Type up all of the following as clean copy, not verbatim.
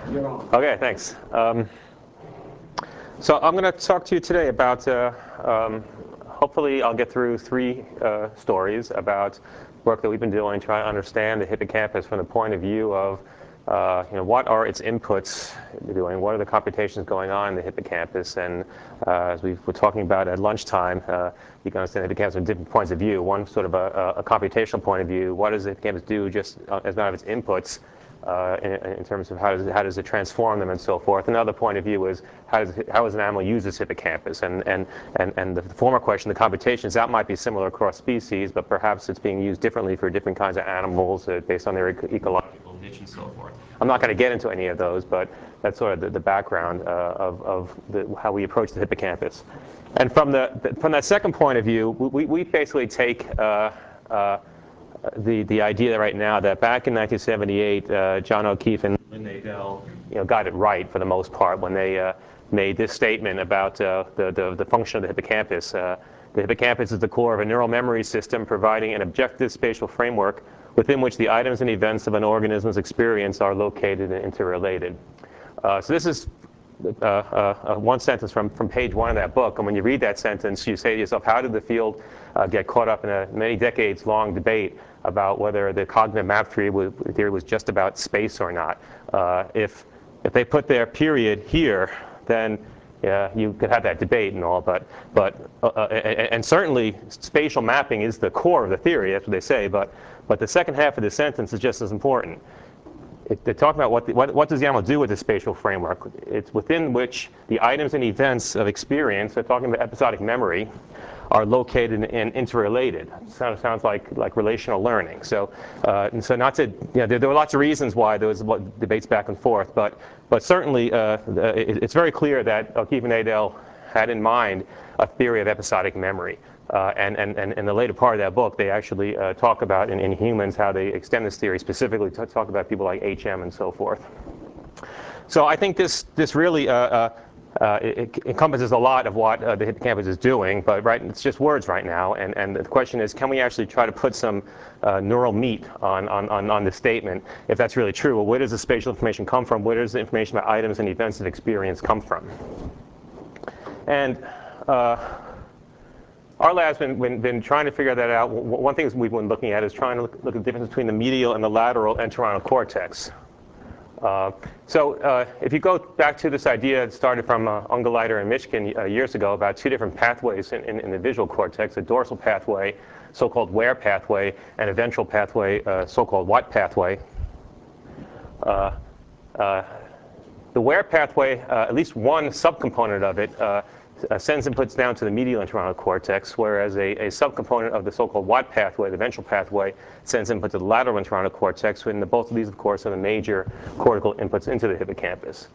You're on. Okay, thanks. So I'm going to talk to you today about, hopefully I'll get through three stories about work that we've been doing, trying to understand the hippocampus from the point of view of what are its inputs doing, what are the computations going on in the hippocampus, and as we were talking about at lunchtime, you can understand the hippocampus from different points of view. One sort of a computational point of view, what does the hippocampus do just as one of its inputs, in terms of how does it transform them and so forth. Another point of view is how does an animal use its hippocampus, and the former question, the computations, that might be similar across species, but perhaps it's being used differently for different kinds of animals based on their ecological niche and so forth. I'm not going to get into any of those, but that's sort of the background of how we approach the hippocampus. And from that second point of view, we basically take the idea right now that back in 1978, John O'Keefe and Lynn Nadel, got it right for the most part when they made this statement about the function of the hippocampus. The hippocampus is the core of a neural memory system providing an objective spatial framework within which the items and events of an organism's experience are located and interrelated. So this is one sentence from page 1 of that book, and when you read that sentence, you say to yourself, how did the field get caught up in a many decades long debate about whether the cognitive map theory was just about space or not? If they put their period here, then you could have that debate and all, and certainly spatial mapping is the core of the theory, that's what they say, but the second half of the sentence is just as important. They're talking about what does the animal do with the spatial framework. It's within which the items and events of experience, they're talking about episodic memory, are located and interrelated. Sounds like relational learning. So not to, there were lots of reasons why there was debates back and forth, but certainly it's very clear that O'Keefe and Nadel had in mind a theory of episodic memory. And in the later part of that book, they actually talk about in humans how they extend this theory, specifically to talk about people like HM and so forth. So I think this really it encompasses a lot of what the hippocampus is doing, but it's just words right now. And the question is, can we actually try to put some neural meat on the statement, if that's really true? Well, where does the spatial information come from? Where does the information about items and events of experience come from? And our lab's been trying to figure that out. One thing we've been looking at is trying to look at the difference between the medial and the lateral entorhinal cortex. So if you go back to this idea, it started from Ungerleider and Mishkin years ago about two different pathways in the visual cortex, a dorsal pathway, so-called Ware pathway, and a ventral pathway, so-called Watt pathway. The Ware pathway, at least one subcomponent of it, sends inputs down to the medial entorhinal cortex, whereas a subcomponent of the so-called Watt pathway, the ventral pathway, sends input to the lateral entorhinal cortex, and both of these, of course, are the major cortical inputs into the hippocampus.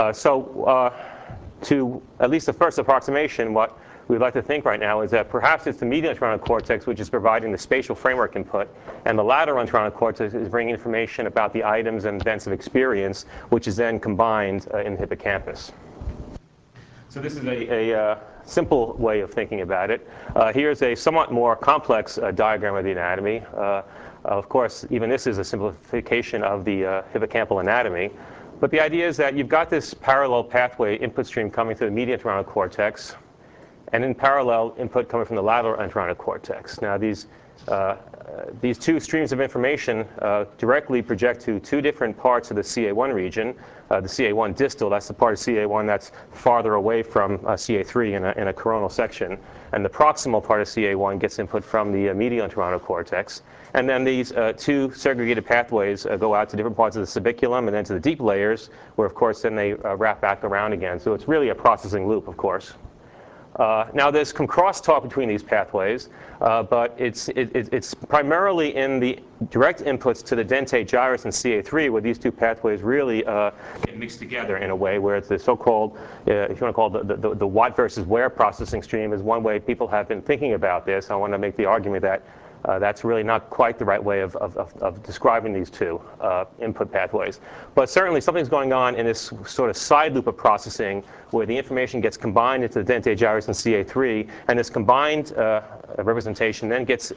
To at least the first approximation, what we'd like to think right now is that perhaps it's the medial entorhinal cortex which is providing the spatial framework input, and the lateral entorhinal cortex is bringing information about the items and events of experience, which is then combined in the hippocampus. So this is a simple way of thinking about it. Here's a somewhat more complex diagram of the anatomy. Of course, even this is a simplification of the hippocampal anatomy. But the idea is that you've got this parallel pathway input stream coming through the medial entorhinal cortex, and in parallel input coming from the lateral entorhinal cortex. Now these two streams of information directly project to two different parts of the CA1 region. The CA1 distal, that's the part of CA1 that's farther away from CA3 in a coronal section. And the proximal part of CA1 gets input from the medial entorhinal cortex. And then these two segregated pathways go out to different parts of the subiculum and then to the deep layers, where, of course, then they wrap back around again. So it's really a processing loop, of course. Now there's some crosstalk between these pathways, but it's primarily in the direct inputs to the dentate gyrus and CA3 where these two pathways really get mixed together in a way where it's the so-called, if you want to call it the Watt versus Ware processing stream is one way people have been thinking about this. I want to make the argument that that's really not quite the right way of describing these two input pathways. But certainly something's going on in this sort of side loop of processing where the information gets combined into the dentate gyrus and CA3, and this combined representation then gets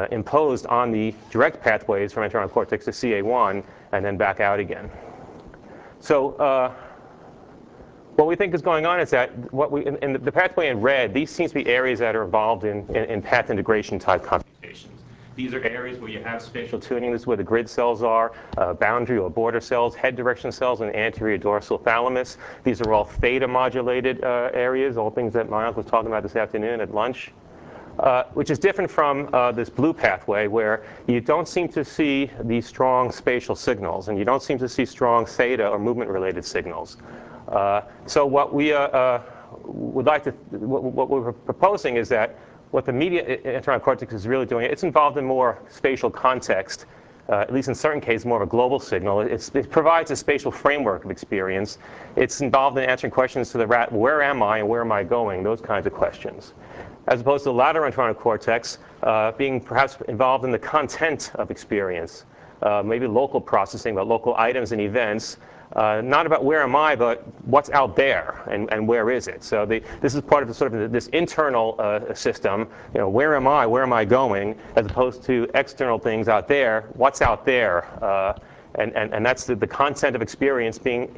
imposed on the direct pathways from entorhinal cortex to CA1 and then back out again. So what we think is going on is that in the pathway in red, these seem to be areas that are involved in path integration type computations. These are areas where you have spatial tuning. This is where the grid cells are, boundary or border cells, head direction cells, and anterior dorsal thalamus. These are all theta modulated areas, all things that Mayank was talking about this afternoon at lunch. Which is different from this blue pathway, where you don't seem to see these strong spatial signals, and you don't seem to see strong theta or movement-related signals. So what we would like to, what we're proposing is that what the median entorhinal cortex is really doing, it's involved in more spatial context, at least in certain cases, more of a global signal. It provides a spatial framework of experience. It's involved in answering questions to the rat, where am I and where am I going, those kinds of questions. As opposed to the lateral entorhinal cortex being perhaps involved in the content of experience, maybe local processing about local items and events, not about where am I, but what's out there and where is it. So this is part of the sort of this internal system. You know, where am I going, as opposed to external things out there. What's out there, and that's the content of experience being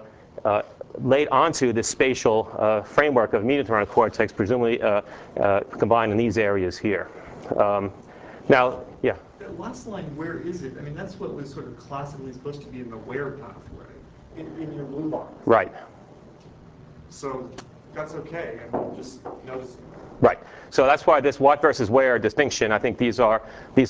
laid onto this spatial framework of median entorhinal cortex, presumably combined in these areas here. Now, yeah. That last line, where is it? I mean, that's what was sort of classically supposed to be in the where pathway, in your blue box. Right. So that's okay, and just notice. Right. So that's why this what versus where distinction, I think these are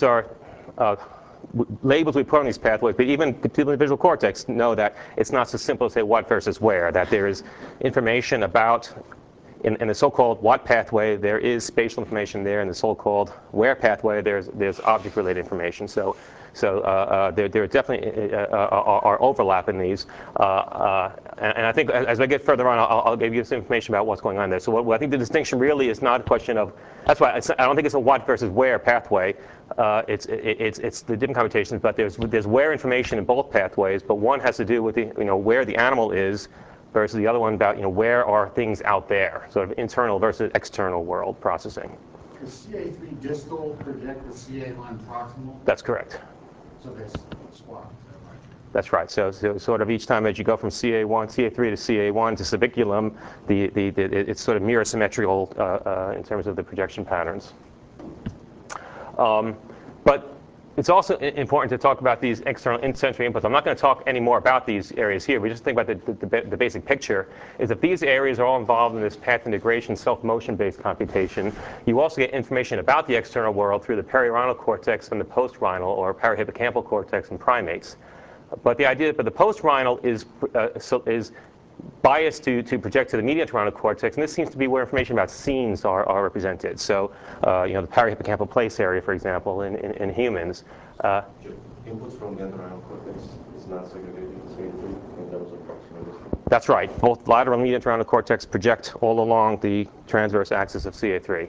labels we put on these pathways, but even people in the visual cortex know that it's not so simple to say what versus where, that there is information about, in the so-called what pathway, there is spatial information there. In the so-called where pathway, there's object-related information. So there definitely are overlap in these. And I think as I get further on, I'll give you some information about what's going on there. So what I think the distinction really is not a question of, that's why I don't think it's a what versus where pathway. It's the different computations, but there's where information in both pathways, but one has to do with where the animal is, versus the other one about where are things out there, sort of internal versus external world processing. Does CA3 distal project the CA1 proximal? That's correct. So they swap. That's right. So sort of each time as you go from CA3 to CA1 to subiculum, it's sort of mirror symmetrical in terms of the projection patterns. But it's also important to talk about these external sensory inputs. I'm not going to talk any more about these areas here. We just think about the basic picture is that these areas are all involved in this path integration, self-motion-based computation. You also get information about the external world through the perirhinal cortex and the postrhinal or parahippocampal cortex in primates. But the idea that the postrhinal is biased to project to the median entorhinal cortex, and this seems to be where information about scenes are represented. So, the parahippocampal place area, for example, in humans. Inputs from the entorhinal cortex is not segregated in CA3 in terms of proximity. That's right. Both lateral and median entorhinal cortex project all along the transverse axis of CA3.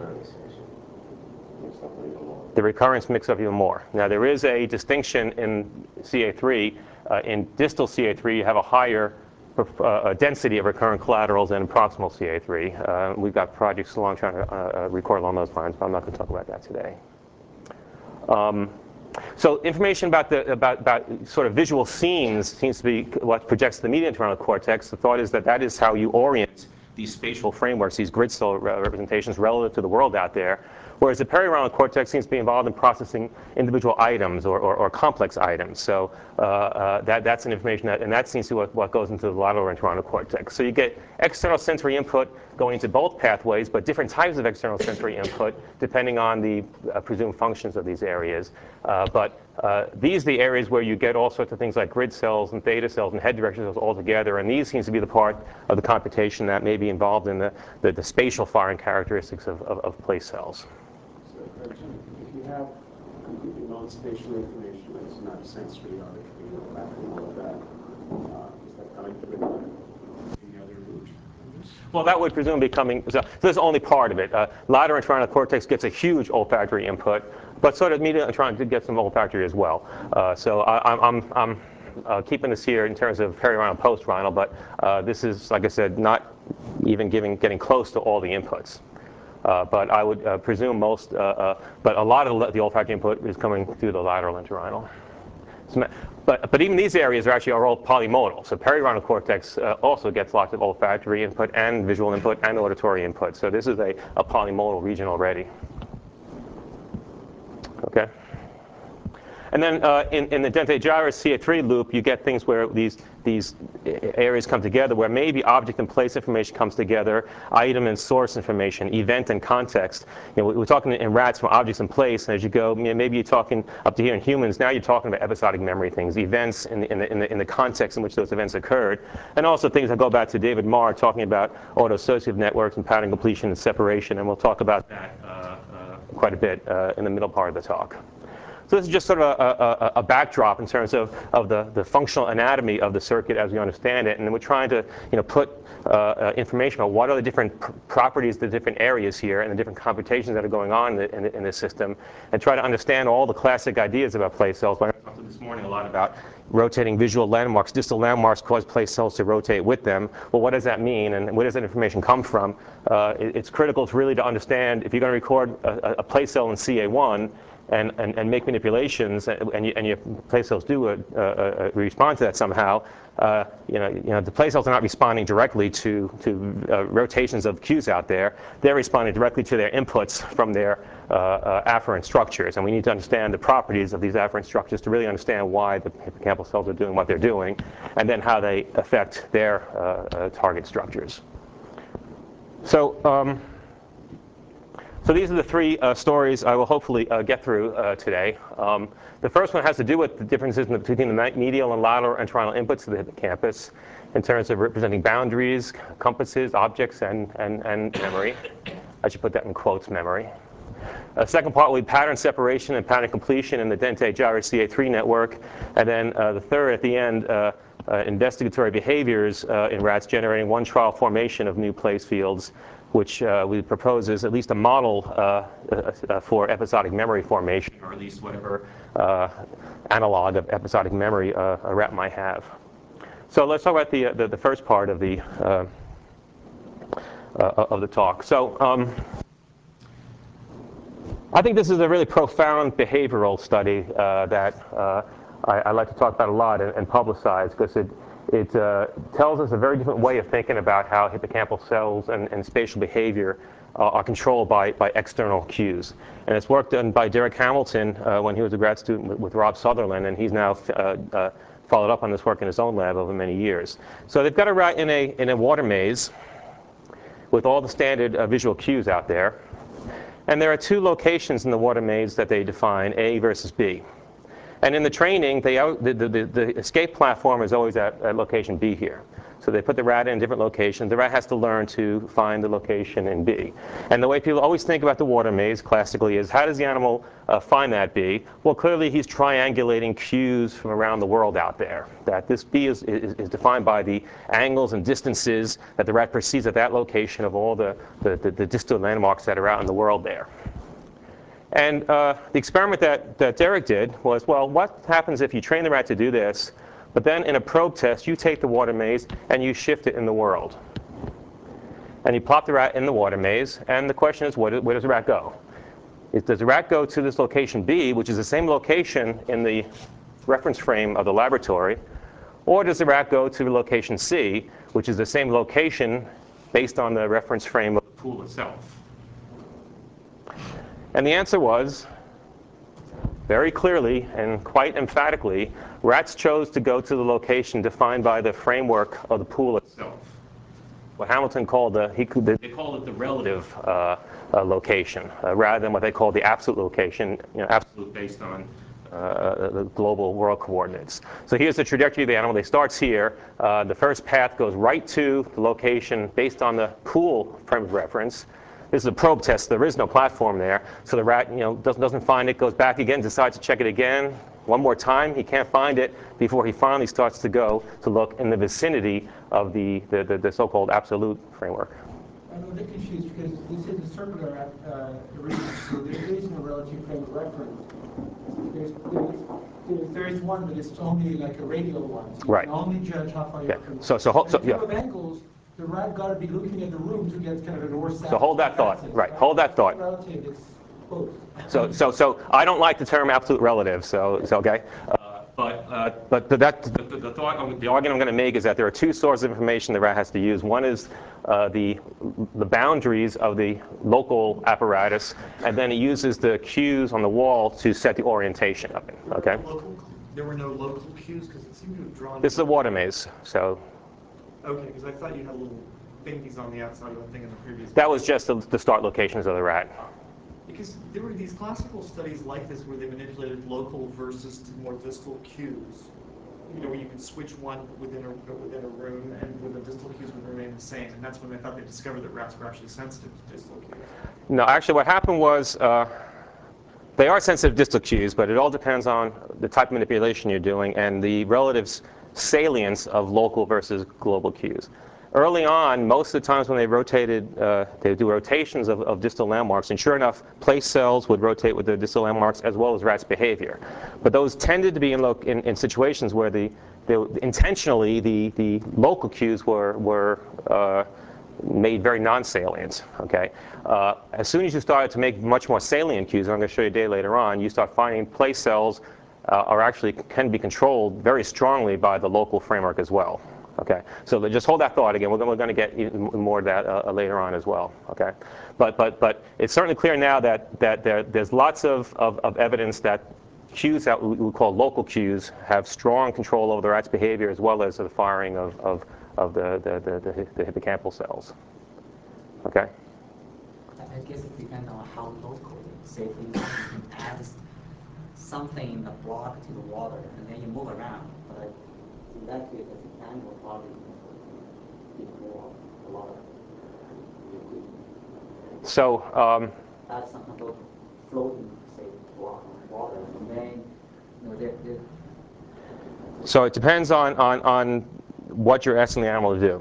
The recurrence mixes up even more. Now, there is a distinction in CA3. In distal CA3, you have a higher density of recurrent collaterals than in proximal CA3. We've got projects along trying to record along those lines, but I'm not going to talk about that today. So information about sort of visual scenes seems to be what projects the median entorhinal cortex. The thought is that is how you orient these spatial frameworks, these grid cell representations relative to the world out there. Whereas the perirhinal cortex seems to be involved in processing individual items or complex items. So that's an information and that seems to be what goes into the lateral entorhinal cortex. So you get external sensory input going into both pathways, but different types of external sensory input depending on the presumed functions of these areas. But these are the areas where you get all sorts of things like grid cells and theta cells and head direction cells all together, and these seems to be the part of the computation that may be involved in the spatial firing characteristics of place cells. So, if you have completely non-spatial information that's not sensory, auditory, or olfactory, and all of that, is that coming through any other route? Well, that would presumably be coming. So this is only part of it. Lateral entorhinal cortex gets a huge olfactory input, but sort of medial entorhinal did get some olfactory as well. So I'm keeping this here in terms of perirhinal, postrhinal, but this is, like I said, not even getting close to all the inputs. But I would presume most, but a lot of the olfactory input is coming through the lateral entorhinal. But even these areas are all polymodal. So periorbital cortex also gets lots of olfactory input and visual input and auditory input. So this is a polymodal region already. Okay. And then in the dentate gyrus CA3 loop, you get things where these areas come together, where maybe object and place information comes together, item and source information, event and context. You know, we're talking in rats from objects and place, and as you go, you know, maybe you're talking up to here in humans. Now you're talking about episodic memory things, events in the context in which those events occurred, and also things that go back to David Marr talking about autoassociative networks and pattern completion and separation, and we'll talk about that quite a bit in the middle part of the talk. So this is just sort of a backdrop in terms of the functional anatomy of the circuit as we understand it, and then we're trying to put information about what are the different properties, the different areas here, and the different computations that are going on in this system, and try to understand all the classic ideas about place cells. I talked this morning a lot about rotating visual landmarks. Distal landmarks cause place cells to rotate with them. Well, what does that mean, and where does that information come from? It's critical to really to understand if you're going to record a place cell in CA1, and make manipulations, and your place cells do respond to that somehow. The place cells are not responding directly to rotations of cues out there. They're responding directly to their inputs from their afferent structures, and we need to understand the properties of these afferent structures to really understand why the hippocampal cells are doing what they're doing, and then how they affect their target structures. So these are the three stories I will hopefully get through today. The first one has to do with the differences between the medial and lateral entorhinal inputs of the hippocampus in terms of representing boundaries, compasses, objects, and memory. I should put that in quotes, memory. Second part will be pattern separation and pattern completion in the dentate gyrus CA3 network. And then the third at the end, investigatory behaviors in rats generating one trial formation of new place fields, which we propose is at least a model for episodic memory formation, or at least whatever analog of episodic memory a rat might have. So let's talk about the first part of the talk. So I think this is a really profound behavioral study that I like to talk about a lot and publicize, because it tells us a very different way of thinking about how hippocampal cells and spatial behavior are controlled by external cues. And it's work done by Derek Hamilton when he was a grad student with Rob Sutherland, and he's now followed up on this work in his own lab over many years. So they've got a rat in a water maze with all the standard visual cues out there. And there are two locations in the water maze that they define, A versus B. And in the training, the escape platform is always at location B here. So they put the rat in a different location. The rat has to learn to find the location in B. And the way people always think about the water maze, classically, is how does the animal find that B? Well, clearly he's triangulating cues from around the world out there. That this B is defined by the angles and distances that the rat perceives at that location of all the distal landmarks that are out in the world there. And the experiment that Derek did was, well, what happens if you train the rat to do this, but then in a probe test, you take the water maze and you shift it in the world. And you plop the rat in the water maze, and the question is, where does the rat go? Does the rat go to this location B, which is the same location in the reference frame of the laboratory, or does the rat go to location C, which is the same location based on the reference frame of the pool itself? And the answer was, very clearly and quite emphatically, rats chose to go to the location defined by the framework of the pool itself. What Hamilton called they called it the relative location, rather than what they call the absolute location, absolute based on the global world coordinates. So here's the trajectory of the animal. They starts here. The first path goes right to the location based on the pool frame of reference. This is a probe test. There is no platform there. So the rat doesn't find it, goes back again, decides to check it again. One more time, he can't find it before he finally starts to go to look in the vicinity of the so-called absolute framework. I'm a bit confused because this is a circular region, so there is no relative frame of reference. There is one, but it's only like a radial one. So you Right. can only judge how far you're from. So in terms of angles, the rat got to be looking at the room to get kind of a north-south. So hold that thought. Right. Hold that thought. Relative, it's both. So I don't like the term absolute relative. So it's okay. But the thought, the argument I'm going to make is that there are two sources of information the rat has to use. One is the boundaries of the local apparatus, and then it uses the cues on the wall to set the orientation of it. Okay. There were no local cues because it seemed to have drawn. This is a water maze, so. Okay, because I thought you had little thingies on the outside of the thing in the previous. That was just the start locations of the rat. Because there were these classical studies like this where they manipulated local versus more distal cues. You know, where you could switch one within a room and where the distal cues would remain the same. And that's when they thought they discovered that rats were actually sensitive to distal cues. No, actually what happened was they are sensitive to distal cues, but it all depends on the type of manipulation you're doing and the relative salience of local versus global cues. Early on, most of the times when they rotated, they would do rotations of distal landmarks, and sure enough, place cells would rotate with the distal landmarks as well as rats' behavior. But those tended to be in situations where intentionally the local cues were made very non-salient. Okay, as soon as you started to make much more salient cues, and I'm going to show you a day later on, you start finding place cells can be controlled very strongly by the local framework as well. Okay, so just hold that thought again. We're going to get more of that later on as well. Okay, but it's certainly clear now that there's lots of evidence that cues that we call local cues have strong control over the rat's behavior as well as the firing of the hippocampal cells. Okay. I guess it depends on how local. Say, for instance, you can add something in the block to the water, and then you move around. But in that case, as an animal, probably ignore a lot of. So. Add some kind of floating, say, block on water, and then they're. So it depends on what you're asking the animal to do.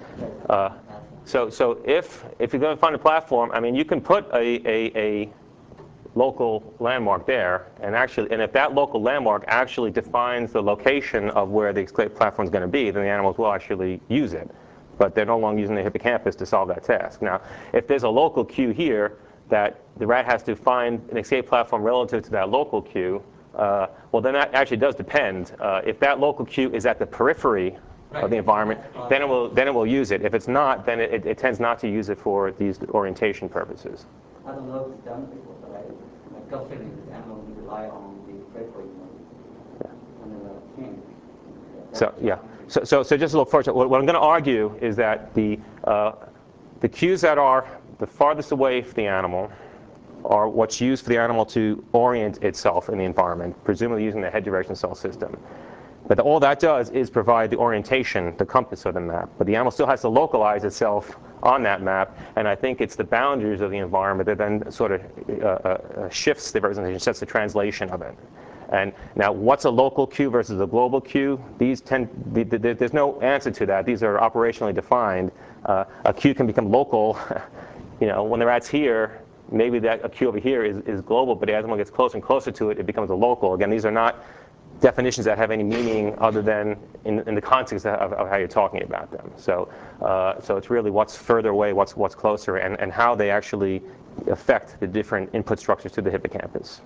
So if you're going to find a platform, I mean, you can put a local landmark there, and if that local landmark actually defines the location of where the platform is going to be, then the animals will actually use it. But they're no longer using the hippocampus to solve that task. Now, if there's a local cue here that the rat has to find an escape platform relative to that local cue, well, then that actually does depend. If that local cue is at the periphery of the environment, then it will use it. If it's not, then it tends not to use it for these orientation purposes. I don't know if it's done before, but my gut feeling is animals rely on the periphery and the king. So yeah. So just a little further. What I'm going to argue is that the cues that are the farthest away from the animal are what's used for the animal to orient itself in the environment, presumably using the head direction cell system. But all that does is provide the orientation, the compass of the map. But the animal still has to localize itself on that map, and I think it's the boundaries of the environment that then sort of shifts the representation, sets the translation of it. And now, what's a local cue versus a global cue? There's no answer to that. These are operationally defined. A cue can become local. When the rat's here, maybe a cue over here is global, but as one gets closer and closer to it, it becomes a local. Again, these are not definitions that have any meaning other than in the context of how you're talking about them. So it's really what's further away, what's closer, and how they actually affect the different input structures to the hippocampus.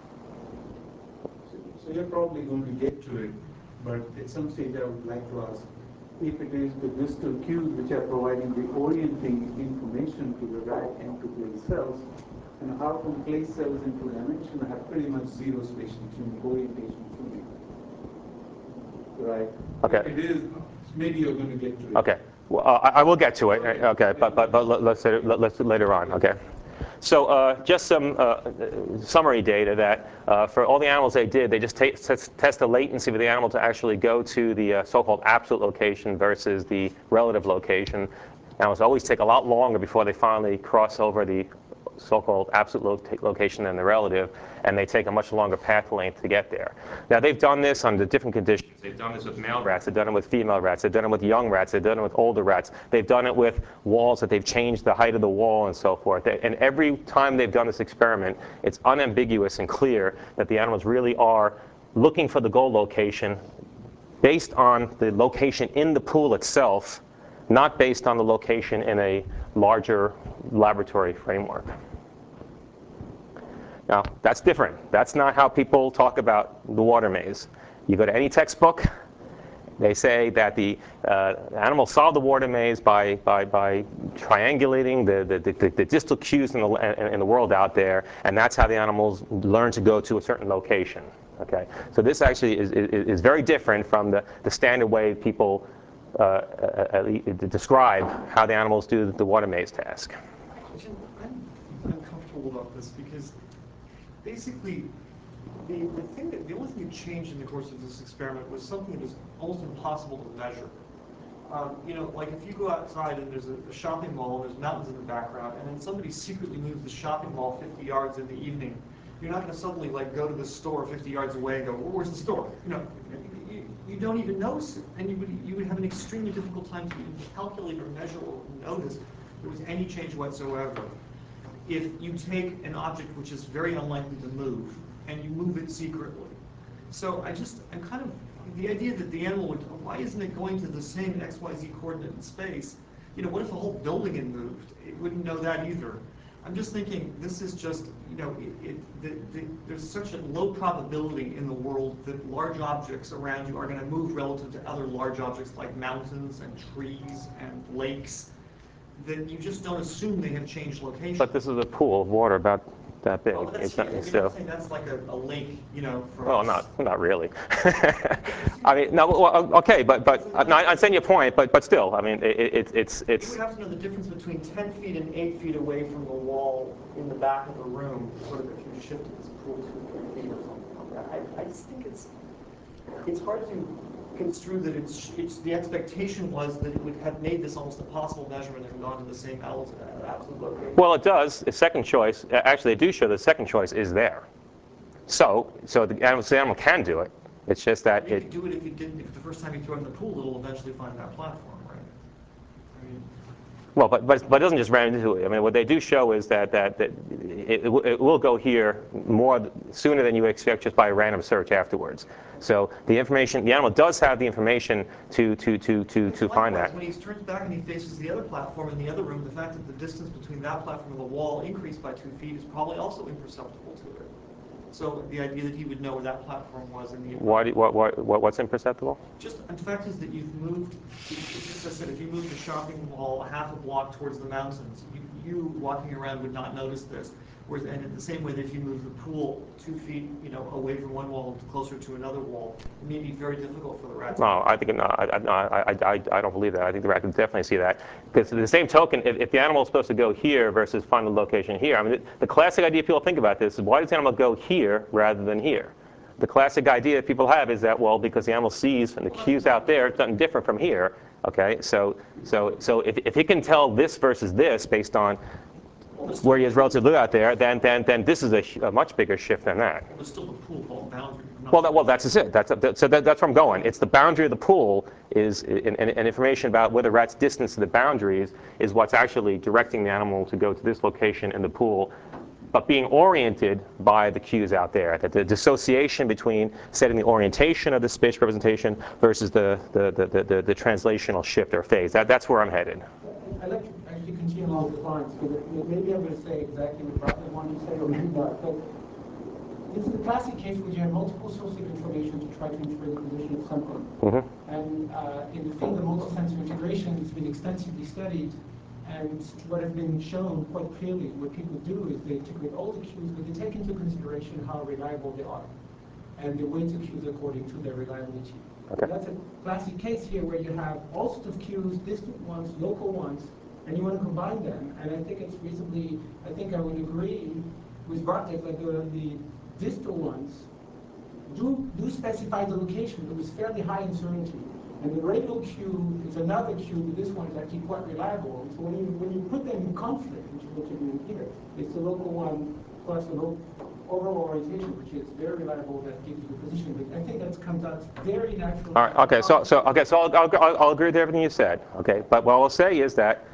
So you're probably going to get to it, but at some stage I would like to ask, if it is the distal cues which are providing the orienting information to the rat and to place cells, and how come place cells into dimension have pretty much zero spatial tuning, orientation tuning? Right. Okay. If it is, maybe you're going to get to it. Okay. Well, I will get to it. Okay, but let's later on. Okay. So just some summary data that for all the animals they did, they just test the latency of the animal to actually go to the so-called absolute location versus the relative location. Animals always take a lot longer before they finally cross over the so-called absolute location than the relative, and they take a much longer path length to get there. Now, they've done this under different conditions. They've done this with male rats, they've done it with female rats, they've done it with young rats, they've done it with older rats, they've done it with walls that they've changed the height of the wall and so forth. And every time they've done this experiment, it's unambiguous and clear that the animals really are looking for the goal location based on the location in the pool itself, not based on the location in a larger laboratory framework. Now, that's different. That's not how people talk about the water maze. You go to any textbook, they say that the animals solve the water maze by triangulating the distal cues in the world out there, and that's how the animals learn to go to a certain location. Okay, so this actually is very different from the standard way people describe how the animals do the water maze task. Jim, I'm uncomfortable about this because basically the only thing that changed in the course of this experiment was something that was almost impossible to measure. You know, like if you go outside and there's a shopping mall and there's mountains in the background, and then somebody secretly moves the shopping mall 50 yards in the evening, you're not going to suddenly like go to the store 50 yards away and go, well, where's the store? You know, you don't even notice it, and you would have an extremely difficult time to even calculate or measure or notice there was any change whatsoever. If you take an object which is very unlikely to move and you move it secretly. So I'm kind of, the idea that the animal would, why isn't it going to the same XYZ coordinate in space? You know, what if the whole building had moved? It wouldn't know that either. I'm just thinking this is just, you know, there's such a low probability in the world that large objects around you are going to move relative to other large objects like mountains and trees and lakes, that you just don't assume they have changed location. But this is a pool of water about that big. Oh, but that's, you're saying that's like a lake, you know, for well, us. not really. I mean, no, well, okay, but no, I understand your point, but still, I mean, it's. You would have to know the difference between 10 feet and 8 feet away from the wall in the back of the room, sort of if you shifted this pool 2 or 3 feet or something like that. I just think it's hard to construe that it's the expectation was that it would have made this almost impossible measurement and gone to the same absolute location. Well, it does. The second choice, actually, they do show the second choice is there. So the animal can do it. It's just that you could do it if the first time you throw it in the pool, it'll eventually find that platform, right? I mean, well, but it doesn't just ran into it. I mean, what they do show is that it will go here more sooner than you would expect just by a random search afterwards. So the animal does have the information to find that. When he turns back and he faces the other platform in the other room, the fact that the distance between that platform and the wall increased by 2 feet is probably also imperceptible to it. So the idea that he would know where that platform was in the What's imperceptible? Just the fact is that you've moved. It's just as I said, if you moved the shopping mall half a block towards the mountains, you walking around would not notice this. Whereas, and in the same way that if you move the pool 2 feet, you know, away from one wall closer to another wall, it may be very difficult for the rat. No, I think no, I don't believe that. I think the rat can definitely see that. Because the same token, if the animal is supposed to go here versus find the location here, I mean, the classic idea people think about this is why does the animal go here rather than here? The classic idea that people have is that, well, because the animal sees and the cues out there, it's nothing different from here. Okay, so if it can tell this versus this based on where he is relative to out there, then this is a much bigger shift than that. There's still the pool called boundary. Well, that's just it. That's where I'm going. It's the boundary of the pool and information about where the rat's distance to the boundaries is what's actually directing the animal to go to this location in the pool, but being oriented by the cues out there. That the dissociation between setting the orientation of the spatial representation versus the translational shift or phase. That's where I'm headed. I'd like to actually continue along the lines, because maybe I'm going to say exactly what Robert wanted to say, or maybe not. But this is a classic case where you have multiple sources of information to try to infer the position of something. Mm-hmm. And in the field of multi-sensor integration, it's been extensively studied. And what has been shown quite clearly, what people do is they integrate all the cues, but they take into consideration how reliable they are. And they weight the cues according to their reliability. Okay. That's a classic case here where you have all sorts of cues, distant ones, local ones, and you want to combine them. And I think it's reasonably, I think I would agree with Bartek that the distal ones do specify the location, but with fairly high uncertainty. And the radial cue is another cue, but this one is actually quite reliable. And so when you put them in conflict, which is what you're doing here, it's the local one plus the overall orientation, which is very reliable, that gives you the position. But I think that comes out very natural. All right. Okay. So I'll agree with everything you said. Okay. But what I'll say is that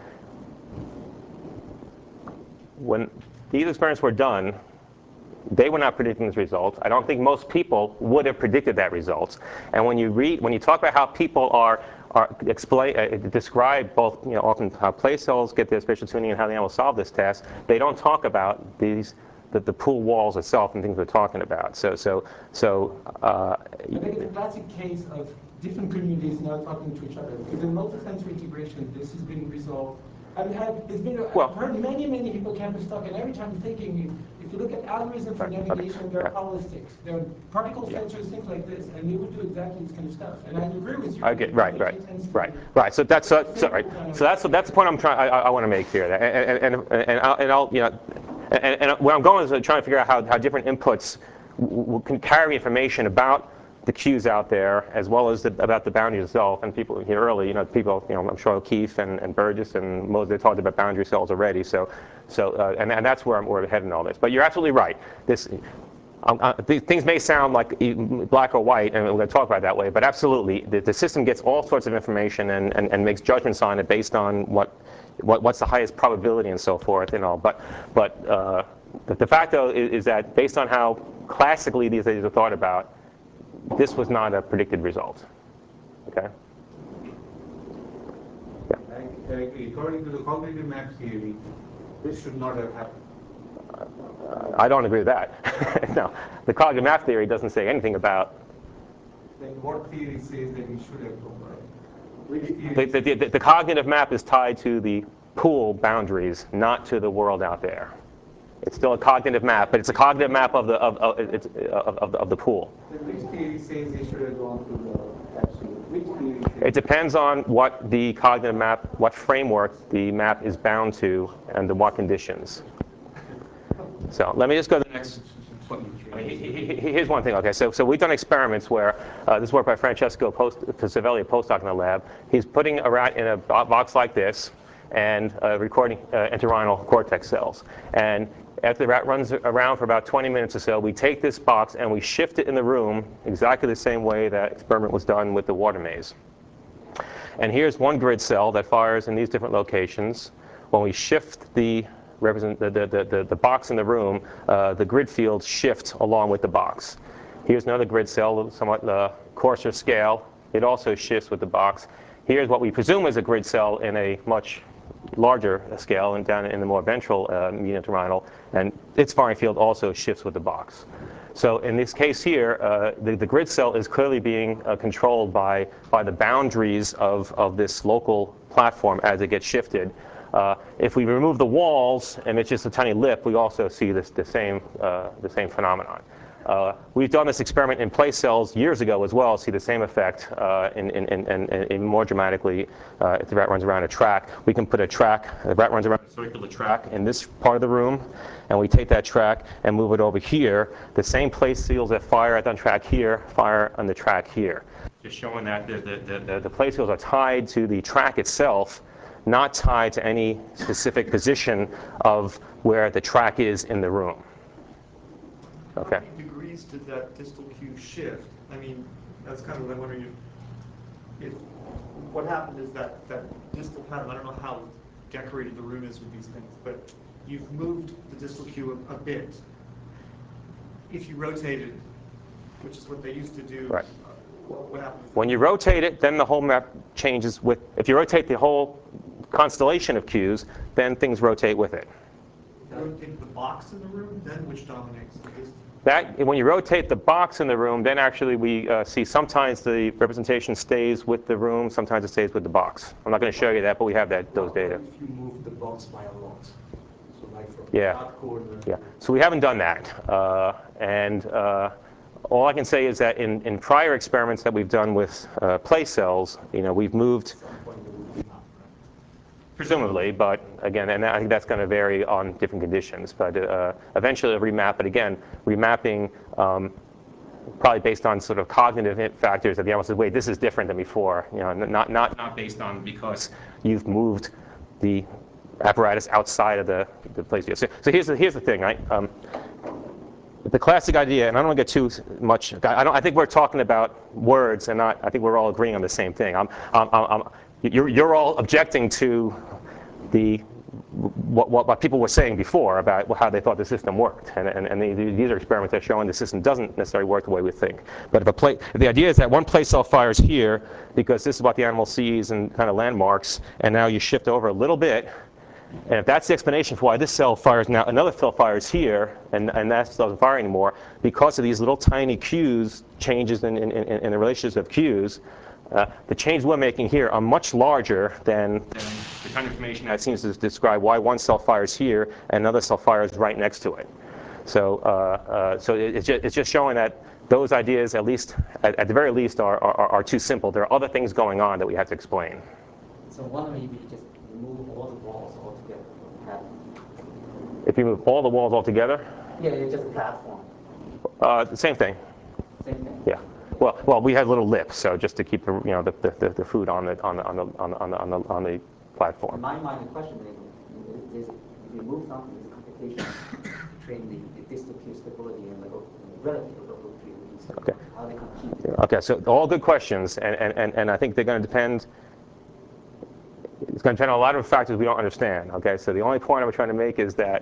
when these experiments were done, they were not predicting this result. I don't think most people would have predicted that result. And when you talk about how people describe both, you know, often how place cells get their spatial tuning and how the animals solve this task, they don't talk about these the pool walls itself and things we're talking about. I think it's a classic case of different communities not talking to each other. Because in multi-sensory integration, this has been resolved. I've heard many people campus talk, and every time I'm thinking, if you look at algorithms for navigation, there are holistics, there are particle sensors, things like this, and they would do exactly this kind of stuff. And I agree with you. Okay, right. So that's the point I want to make here, and I'll and where I'm going is trying to figure out how different inputs can carry information about the cues out there, as well as about the boundary itself. And people here early, I'm sure O'Keefe and Burgess and Moses, they talked about boundary cells already. And that's where we're heading in all this. But you're absolutely right. These things may sound like black or white, and we're going to talk about it that way. But absolutely, the system gets all sorts of information and makes judgments on it based on what's the highest probability and so forth and all. But the fact, though, is that based on how classically these things are thought about, this was not a predicted result. Okay? I agree. According to the cognitive map theory, this should not have happened. I don't agree with that. No, the cognitive map theory doesn't say anything about. Then what theory says that we should have gone? The cognitive map is tied to the pool boundaries, not to the world out there. It's still a cognitive map, but it's a cognitive map of the pool. Then which theory says they should have gone to the absolute? Which theory says? It depends on what the cognitive map, what framework the map is bound to, and what conditions. So let me just go to the next. Here's one thing. Okay, so we've done experiments where this work by Francesco Savelli, a postdoc in the lab. He's putting a rat in a box like this and recording entorhinal cortex cells. And after the rat runs around for about 20 minutes or so, we take this box and we shift it in the room exactly the same way that experiment was done with the water maze. And here's one grid cell that fires in these different locations. When we shift the box in the room, the grid fields shift along with the box. Here's another grid cell, somewhat coarser scale. It also shifts with the box. Here's what we presume is a grid cell in a much larger scale and down in the more ventral median entorhinal, and its firing field also shifts with the box. So in this case here, the grid cell is clearly being controlled by the boundaries of this local platform as it gets shifted. If we remove the walls and it's just a tiny lip, we also see the same phenomenon. We've done this experiment in place cells years ago as well, see the same effect, and more dramatically, if the rat runs around a track. We can put the rat runs around a circular track in this part of the room, and we take that track and move it over here. The same place seals that fire at the track here, fire on the track here. Just showing that the place seals are tied to the track itself, not tied to any specific position of where the track is in the room. Okay. How many degrees did that distal cue shift? I mean, that's kind of what I'm wondering if what happened is that distal pattern, I don't know how decorated the room is with these things, but you've moved the distal cue a bit. If you rotate it, which is what they used to do, right. What happens? When you rotate it, then the whole map changes with, if you rotate the whole constellation of cues, then things rotate with it. Rotate the box in the room, then which dominates the distal? When you rotate the box in the room, then actually we see sometimes the representation stays with the room, sometimes it stays with the box. I'm not going to show you that, but we have those data. If you move the box by a lot, so like from Yeah. that corner. Yeah. So we haven't done that, all I can say is that in prior experiments that we've done with place cells, we've moved. Presumably, but again, and I think that's going to vary on different conditions. But eventually, it'll remap. But again, remapping probably based on sort of cognitive factors that the animal says, "Wait, this is different than before." Not based on because you've moved the apparatus outside of the place. So here's the thing, right? The classic idea, and I don't want to get too much. I think we're talking about words, and I think we're all agreeing on the same thing. You're all objecting to what people were saying before about how they thought the system worked, and these are experiments that are showing the system doesn't necessarily work the way we think. But if the idea is that one place cell fires here because this is what the animal sees and kind of landmarks, and now you shift over a little bit, And if that's the explanation for why this cell fires now, another cell fires here, and that cell doesn't fire anymore, because of these little tiny cues, changes in the relationships of cues, the changes we're making here are much larger than the kind of information that seems to describe why one cell fires here and another cell fires right next to it. So, it's just showing that those ideas, at least at the very least, are too simple. There are other things going on that we have to explain. So one way we just remove all the walls altogether from the platform. If you move all the walls altogether? Yeah, it's just a platform. Same thing. Same thing. Yeah. Well, we had little lips, so just to keep the food on the platform. In my mind, the question is if you remove something, there's a complication between the distal Q stability and the relative local Q stability. Okay. How they compete. Okay, so all good questions, and I think they're going to depend. It's going to depend on a lot of factors we don't understand. Okay, so the only point I'm trying to make is that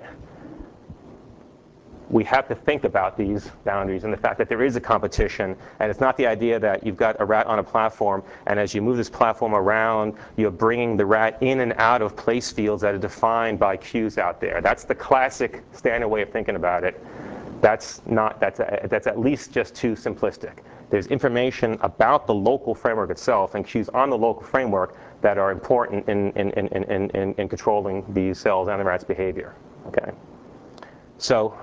we have to think about these boundaries and the fact that there is a competition, and it's not the idea that you've got a rat on a platform, and as you move this platform around, you're bringing the rat in and out of place fields that are defined by cues out there. That's the classic standard way of thinking about it. That's at least just too simplistic. There's information about the local framework itself and cues on the local framework that are important in controlling these cells and the rat's behavior. Okay. So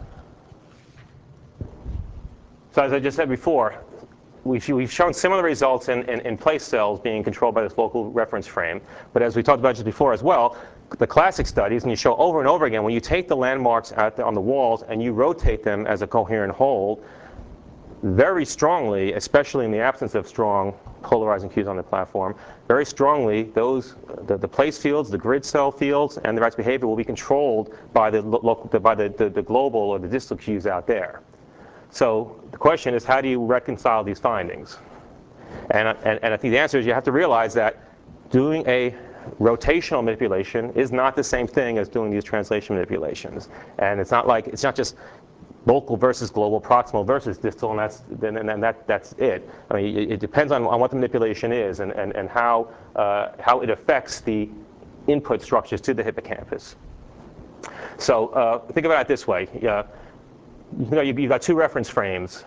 as I just said before, we've shown similar results in place cells being controlled by this local reference frame. But as we talked about just before as well, the classic studies, and you show over and over again, when you take the landmarks out there on the walls and you rotate them as a coherent whole, very strongly, especially in the absence of strong polarizing cues on the platform, very strongly, the place fields, the grid cell fields, and the rat's behavior will be controlled by the global or the distal cues out there. So the question is, how do you reconcile these findings? And I think the answer is you have to realize that doing a rotational manipulation is not the same thing as doing these translation manipulations. And it's not just local versus global, proximal versus distal, and that's it. I mean, it depends on what the manipulation is and how it affects the input structures to the hippocampus. So think about it this way. You've got two reference frames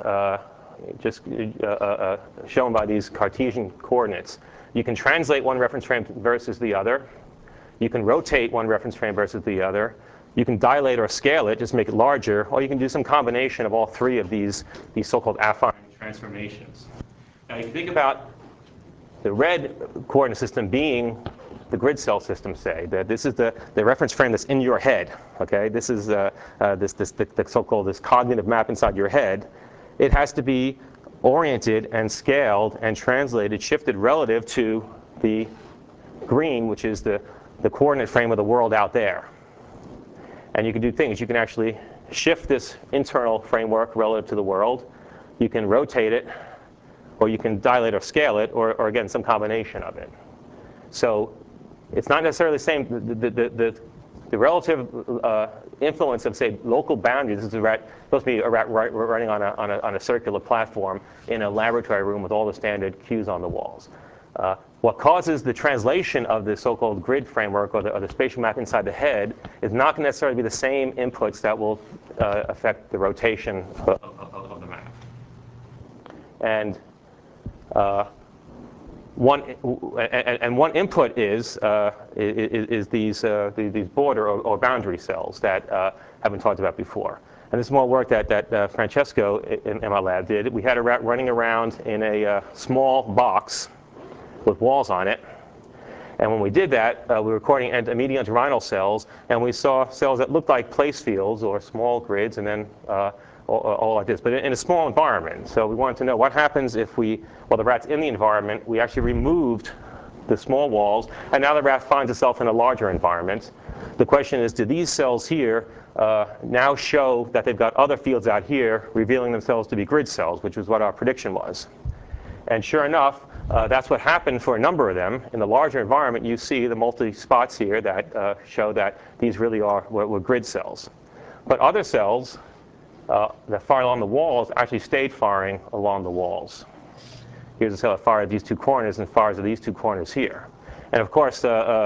shown by these Cartesian coordinates. You can translate one reference frame versus the other. You can rotate one reference frame versus the other. You can dilate or scale it, just make it larger, or you can do some combination of all three of these so-called affine transformations. Now you can think about the red coordinate system being the grid cell system, say. This is the reference frame that's in your head. Okay, this is the so-called cognitive map inside your head. It has to be oriented and scaled and translated, shifted relative to the green, which is the coordinate frame of the world out there. And you can do things. You can actually shift this internal framework relative to the world. You can rotate it, or you can dilate or scale it, or again, some combination of it. So it's not necessarily the same. The relative influence of, say, local boundaries. This is supposed to be a rat running on a circular platform in a laboratory room with all the standard cues on the walls. What causes the translation of the so-called grid framework or the spatial map inside the head is not going to necessarily be the same inputs that will affect the rotation of the map. And one input is these border or boundary cells that have been talked about before. And this is more work that Francesco in my lab did. We had a rat running around in a small box with walls on it. And when we did that, we were recording median entorhinal cells, and we saw cells that looked like place fields or small grids, and then all like this, but in a small environment. So we wanted to know what happens if while the rat's in the environment, we actually removed the small walls, and now the rat finds itself in a larger environment. The question is, do these cells here now show that they've got other fields out here, revealing themselves to be grid cells, which is what our prediction was. And sure enough, that's what happened for a number of them. In the larger environment, you see the multi-spots here that show that these really were grid cells. But other cells that fire along the walls actually stayed firing along the walls. Here's a cell that fired these two corners and fires at these two corners here. And of course,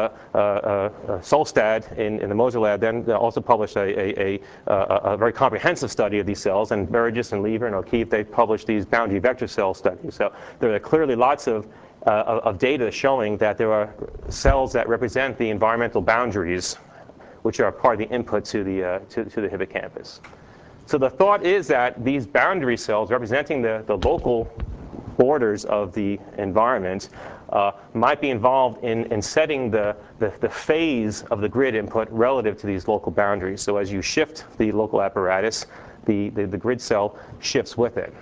Solstad in the Moser lab then also published a very comprehensive study of these cells, and Burgess and Lever and O'Keefe, they published these boundary vector cell studies. So there are clearly lots of data showing that there are cells that represent the environmental boundaries, which are part of the input to the hippocampus. So the thought is that these boundary cells representing the local borders of the environment might be involved in setting the phase of the grid input relative to these local boundaries. So as you shift the local apparatus, the grid cell shifts with it.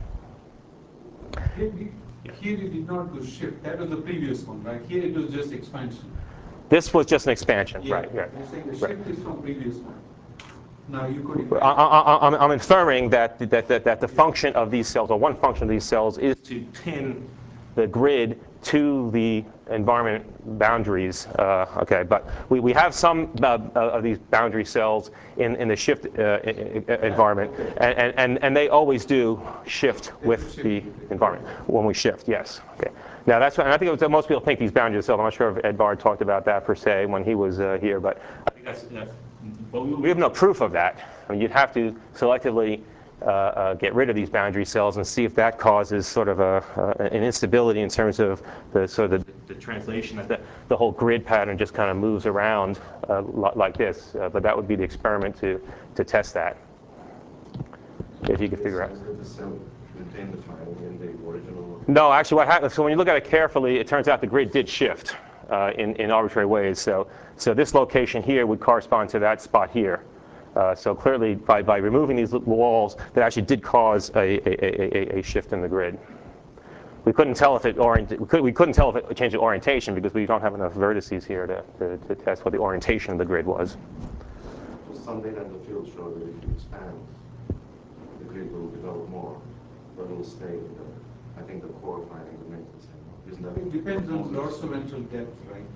Here you did not do shift. That was the previous one, right? Here it was just expansion. This was just an expansion, Yeah. right? You're saying the shift is from previous one. Now you could. I'm inferring that the function of these cells, or one function of these cells, is to pin the grid to the environment boundaries. Okay, but we have some of these boundary cells in the shift environment, and they always do shift with the environment when we shift. Yes. Okay. Now that's what, and I think most people think these boundary cells. I'm not sure if Ed Bard talked about that per se when he was here, but I think that's but we have no proof of that. I mean, you'd have to selectively get rid of these boundary cells and see if that causes sort of an instability in terms of the translation, that the whole grid pattern just kind of moves around like this. But that would be the experiment to test that, if you could figure out. No, actually what happens, so when you look at it carefully, it turns out the grid did shift in arbitrary ways. So this location here would correspond to that spot here. So clearly, by removing these walls, that actually did cause a shift in the grid. We couldn't tell if it we couldn't tell if it changed the orientation because we don't have enough vertices here to test what the orientation of the grid was. Some data in the field show that if you expand, the grid will develop more, but it will stay in I think the core finding remains the same. Isn't that It depends on dorsoventral depth, right?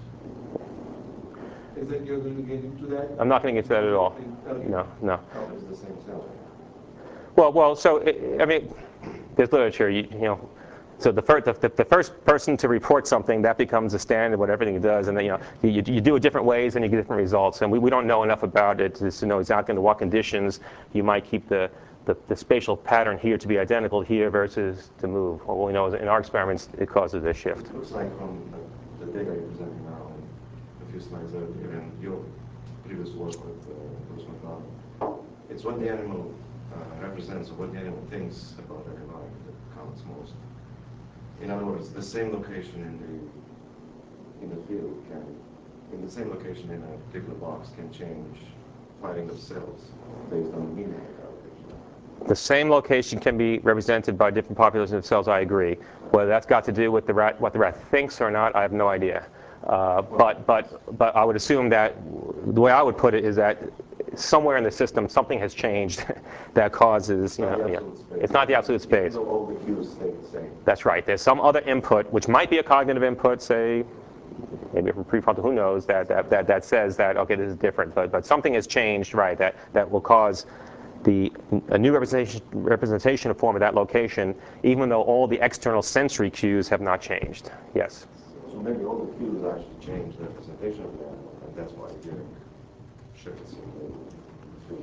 Is that you're going to get into that? I'm not going to get into that at all. No. It's the same cell. Well. So I mean, there's literature. You know, so the first person to report something, that becomes a standard of what everything does, and then you do it different ways and you get different results. And we don't know enough about it to know exactly under what conditions you might keep the spatial pattern here to be identical here versus to move. Well, we know is in our experiments it causes a shift. It looks like from the data you're presenting now, a few slides earlier, and your previous work with Bruce McDonald, it's what the animal represents, or what the animal thinks about their environment that counts most. In other words, the same location in the field in the same location in a particular box can change firing of cells based on the meaning of the allocation. The same location can be represented by different populations of cells, I agree. Whether that's got to do with what the rat thinks or not, I have no idea. But I would assume that the way I would put it is that somewhere in the system something has changed that causes, it's not the absolute space. Even though all the cues stay the same. That's right. There's some other input, which might be a cognitive input, say, maybe from prefrontal, who knows, that says that, okay, this is different. But something has changed, right, that will cause a new representation of form of that location, even though all the external sensory cues have not changed. Yes? So maybe all the cues actually change the representation of the animal, and that's why you're getting shifts in the field.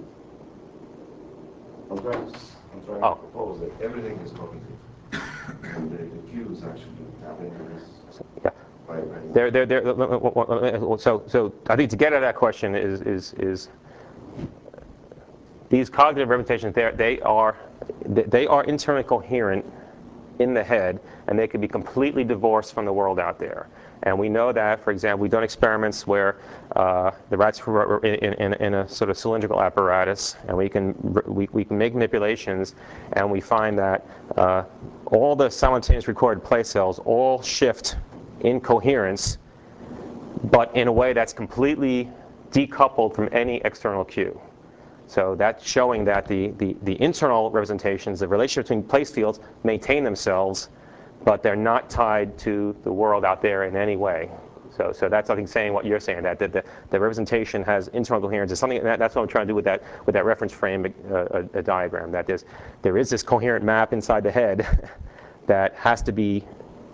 I'm trying to propose that everything is cognitive, and the cues actually tap into this. Yeah. So I think to get at that question is these cognitive representations, they are internally coherent in the head, and they can be completely divorced from the world out there. And we know that, for example, we've done experiments where the rats were in a sort of cylindrical apparatus, and we can make manipulations, and we find that all the simultaneous recorded play cells all shift in coherence, but in a way that's completely decoupled from any external cue. So that's showing that the internal representations, the relationship between place fields, maintain themselves, but they're not tied to the world out there in any way. So that's, I think, saying what you're saying, that the representation has internal coherence. Is something that's what I'm trying to do with that reference frame a diagram. That there is this coherent map inside the head that has to be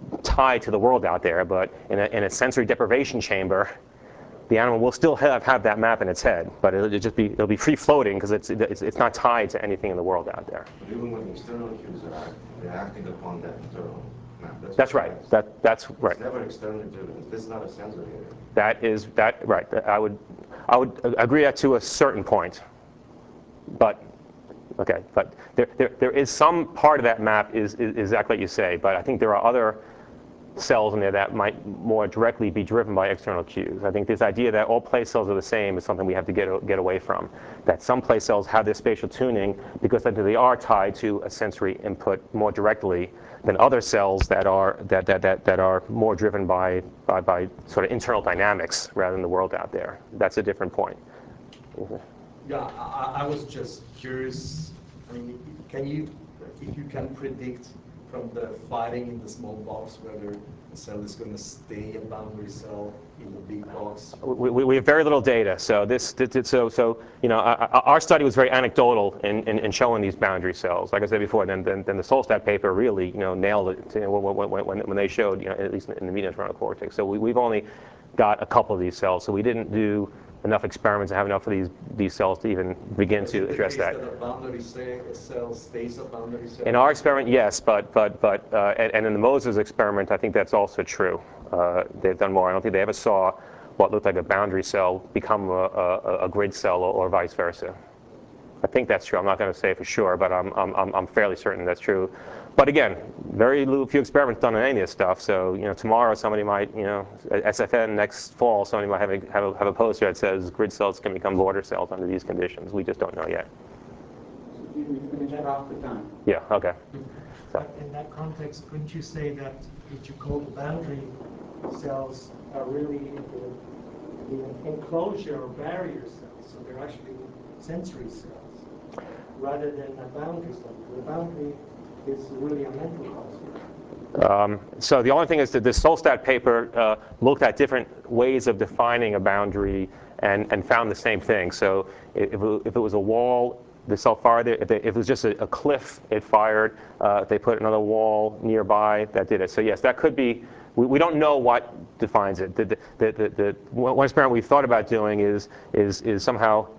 tied to the world out there, but in a sensory deprivation chamber, the animal will still have that map in its head, but it'll be free floating because it's not tied to anything in the world out there. But even when the external cues are reacting upon that internal map. That's right. That's right. It's never externally driven. This is not a sensor here. Right. I would agree that to a certain point, but okay. But there is some part of that map is exactly what you say. But I think there are other cells in there that might more directly be driven by external cues. I think this idea that all place cells are the same is something we have to get away from. That some place cells have this spatial tuning because they are tied to a sensory input more directly than other cells that are more driven by sort of internal dynamics rather than the world out there. That's a different point. Yeah, I was just curious. I mean, if you can predict from the firing in the small box whether the cell is going to stay a boundary cell in the big box? We have very little data, so our study was very anecdotal in showing these boundary cells. Like I said before, then the Solstat paper really nailed it when they showed at least in the median frontal cortex. So we've only got a couple of these cells, so we didn't do enough experiments to have enough of these cells to even begin to address that. Is it the case that a boundary cell stays a boundary cell? In our experiment, yes, and in the Moses experiment, I think that's also true. They've done more. I don't think they ever saw what looked like a boundary cell become a grid cell or vice versa. I think that's true. I'm not going to say for sure, but I'm fairly certain that's true. But again, very few experiments done on any of this stuff. So tomorrow somebody might, at SFN next fall, somebody might have a poster that says grid cells can become border cells under these conditions. We just don't know yet. We finish off the time. Yeah. Okay. So. But in that context, couldn't you say that what you call the boundary cells are really the enclosure or barrier cells? So they're actually sensory cells rather than a boundary cell. The boundary is really a mental construct. So the only thing is that the Solstat paper looked at different ways of defining a boundary and found the same thing. So if it was a wall, the cell fired there. If it was just a cliff, it fired. If they put another wall nearby, that did it. So yes, that could be. We don't know what defines it. The one experiment we thought about doing is somehow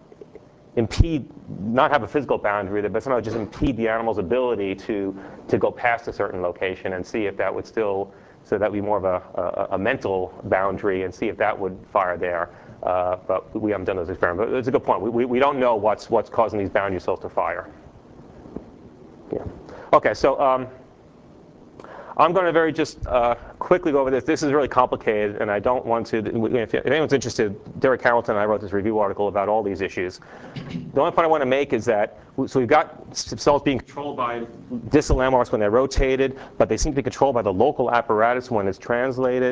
not have a physical boundary, but somehow just impede the animal's ability to go past a certain location and see if that would still, so that would be more of a mental boundary and see if that would fire there. But we haven't done those experiments. But it's a good point. We don't know what's causing these boundary cells to fire. Yeah. Okay, so I'm going to very just quickly go over this. This is really complicated, and I don't want to. If anyone's interested, Derek Hamilton and I wrote this review article about all these issues. The only point I want to make is that so we've got cells being controlled by distal landmarks when they're rotated, but they seem to be controlled by the local apparatus when it's translated.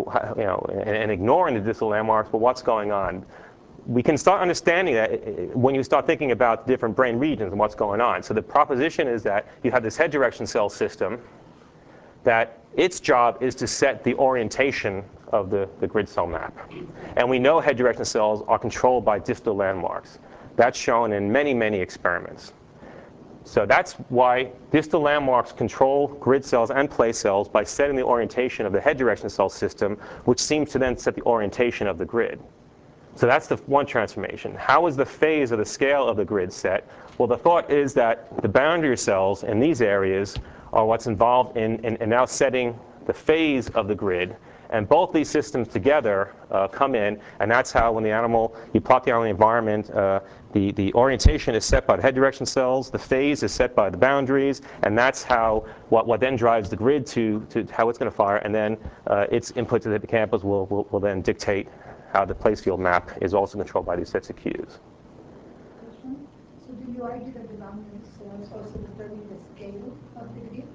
And ignoring the distal landmarks. But what's going on? We can start understanding that when you start thinking about different brain regions and what's going on. So the proposition is that you have this head direction cell system that its job is to set the orientation of the grid cell map. And we know head direction cells are controlled by distal landmarks. That's shown in many, many experiments. So that's why distal landmarks control grid cells and place cells by setting the orientation of the head direction cell system, which seems to then set the orientation of the grid. So that's the one transformation. How is the phase or the scale of the grid set? Well, the thought is that the boundary cells in these areas are what's involved in now setting the phase of the grid. And both these systems together come in, and that's how when you plot the animal in the environment, the orientation is set by the head direction cells, the phase is set by the boundaries, and that's how what then drives the grid to how it's going to fire, and then its input to the hippocampus will then dictate how the place field map is also controlled by these sets of cues. Question. So do you argue that the boundary cells also determine the scale of the grid?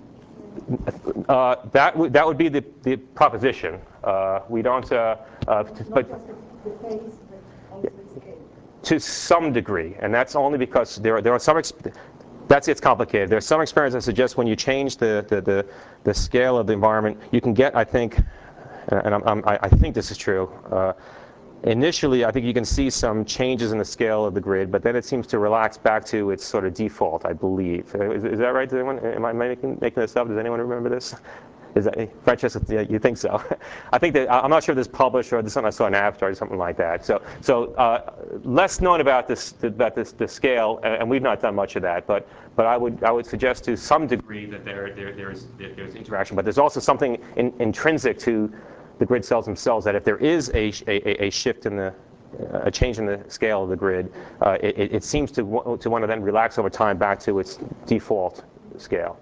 That would be the proposition. We don't. Not just the phase, but also the scale. To some degree, and that's only because there are some. It's complicated. There are some experiments that suggest when you change the scale of the environment, you can get, I think, and I think this is true. Initially, I think you can see some changes in the scale of the grid, but then it seems to relax back to its sort of default, I believe. Is that right? Am I making this up? Does anyone remember this? Is that, Francesca, yeah, you think so? I think that, I'm not sure if this is published or this is something I saw in Abstract or something like that. So less known about this scale, and we've not done much of that, but I would suggest to some degree that there's interaction, but there's also something intrinsic to the grid cells themselves, that if there is a shift in a change in the scale of the grid, it seems to want to then relax over time back to its default scale.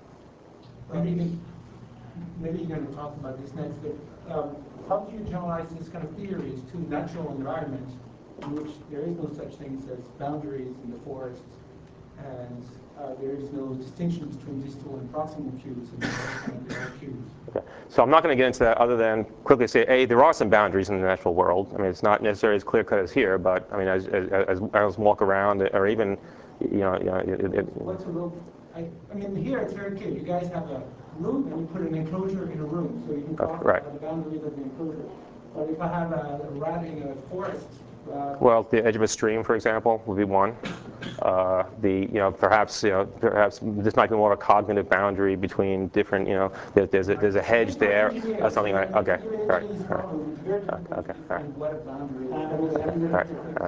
Maybe you're going to talk about this next, but how do you generalize this kind of theories to natural environments in which there is no such things as boundaries in the forests, and there is no distinction between distal and proximal cues, and there are cues? Okay. So I'm not going to get into that other than quickly say, there are some boundaries in the natural world. I mean, it's not necessarily as clear-cut as here, but I mean, as walk around, or even, What's a little, I mean, here it's very clear. You guys have a room and you put an enclosure in a room, so you can talk about the boundaries of the enclosure. But if I have a rat in a forest, well, the edge of a stream, for example, would be one. Perhaps this might be more of a cognitive boundary between different, there's a hedge there, or something like. Okay, all right. Okay, all right.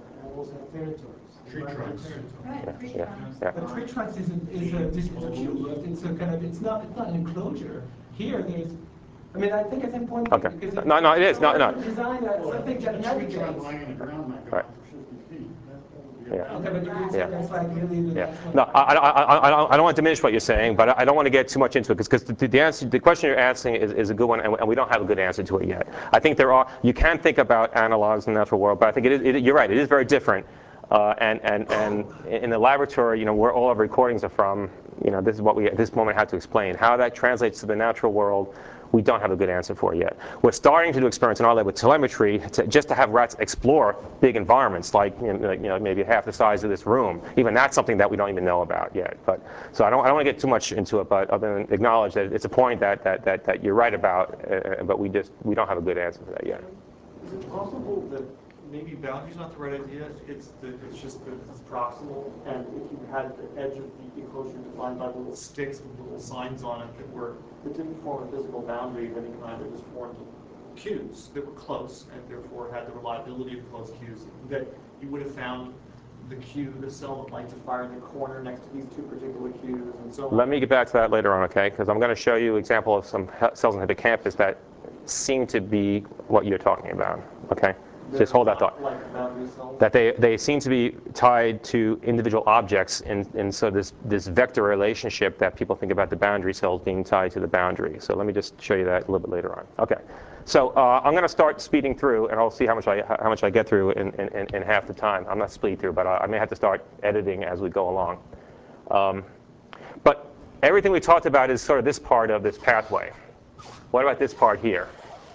Tree trunks. Right, tree Yeah. trunks. Yeah. but tree trunks is a distal cue. It's not an enclosure. Here, there's. I mean, I think it's important. Okay. Because No, it is. No. Design that something that Tree navigates. trunk lying in the ground might go Right. for 50 feet. Yeah. Okay, but you can say Yeah. that's like really the Yeah. next one. No, I don't want to diminish what you're saying, but I don't want to get too much into it because the question you're asking is a good one, and we don't have a good answer to it yet. I think you can think about analogs in the natural world, but I think you're right. It is very different. And in the laboratory, where all our recordings are from, this is what we at this moment have to explain. How that translates to the natural world, we don't have a good answer for yet. We're starting to do experiments in our lab with telemetry just to have rats explore big environments, like maybe half the size of this room. Even that's something that we don't even know about yet. So I don't want to get too much into it, but other than acknowledge that it's a point that you're right about, but we don't have a good answer for that yet. Is it possible that maybe boundary's not the right idea? It's just that it's proximal, and if you had the edge of the enclosure defined by little sticks with little signs on it that didn't form a physical boundary of any kind, that just formed cues that were close and therefore had the reliability of close cues, that you would have found the cell that liked to fire in the corner next to these two particular cues, and so on. Let me get back to that later on, okay? Because I'm going to show you an example of some cells in the hippocampus that seem to be what you're talking about, okay? Just hold that thought. Like boundary cells? That they seem to be tied to individual objects, and so this vector relationship that people think about the boundary cells being tied to the boundary. So let me just show you that a little bit later on. Okay. So I'm going to start speeding through, and I'll see how much I get through in half the time. I'm not speeding through, but I may have to start editing as we go along. But everything we talked about is sort of this part of this pathway. What about this part here?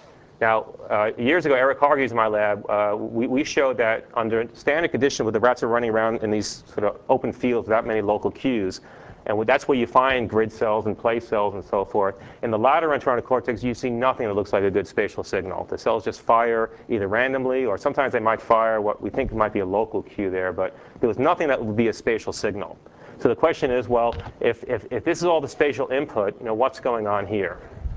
Now, years ago, Eric Hargreaves in my lab, we showed that under standard conditions, where the rats are running around in these sort of open fields without many local cues, and that's where you find grid cells and place cells and so forth. In the lateral entorhinal cortex, you see nothing that looks like a good spatial signal. The cells just fire either randomly, or sometimes they might fire what we think might be a local cue there, but there was nothing that would be a spatial signal. So the question is, well, if this is all the spatial input, what's going on here?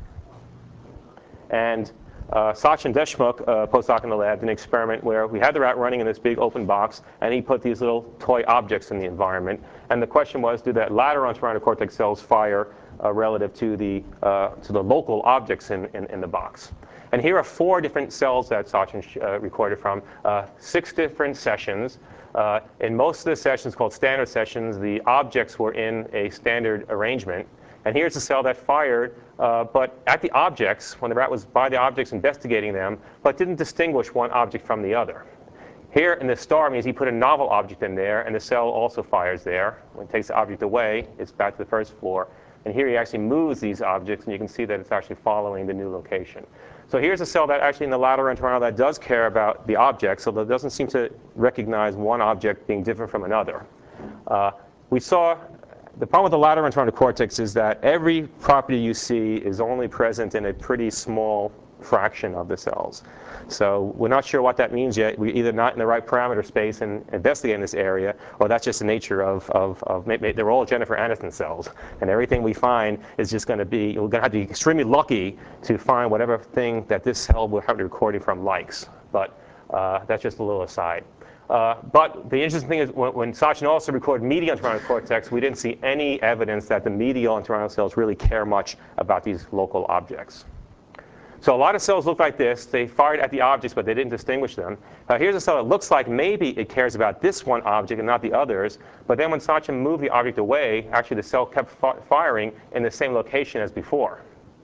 And Sachin Deshmukh, postdoc in the lab, did an experiment where we had the rat running in this big open box, and he put these little toy objects in the environment. And the question was, do that lateral entorhinal cortex cells fire relative to the local objects in the box? And here are 4 different cells that Sachin recorded from 6 different sessions. In most of the sessions, called standard sessions, the objects were in a standard arrangement. And here's a cell that fired, but at the objects, when the rat was by the objects investigating them, but didn't distinguish one object from the other. Here in the star means he put a novel object in there, and the cell also fires there. When he takes the object away, it's back to the first floor. And here he actually moves these objects, and you can see that it's actually following the new location. So here's a cell that actually in the lateral entorhinal that does care about the objects, although it doesn't seem to recognize one object being different from another. We saw the problem with the lateral entorhinal cortex is that every property you see is only present in a pretty small fraction of the cells. So we're not sure what that means yet. We're either not in the right parameter space and investigating this area, or that's just the nature of maybe they're all Jennifer Aniston cells. And everything we find is just going to be, we're going to have to be extremely lucky to find whatever thing that this cell we're having recording from likes. But that's just a little aside. But the interesting thing is when Sachin also recorded medial entorhinal cortex, we didn't see any evidence that the medial entorhinal cells really care much about these local objects. So a lot of cells look like this. They fired at the objects, but they didn't distinguish them. Here's a cell that looks like maybe it cares about this one object and not the others. But then when Sachin moved the object away, actually the cell kept firing in the same location as before.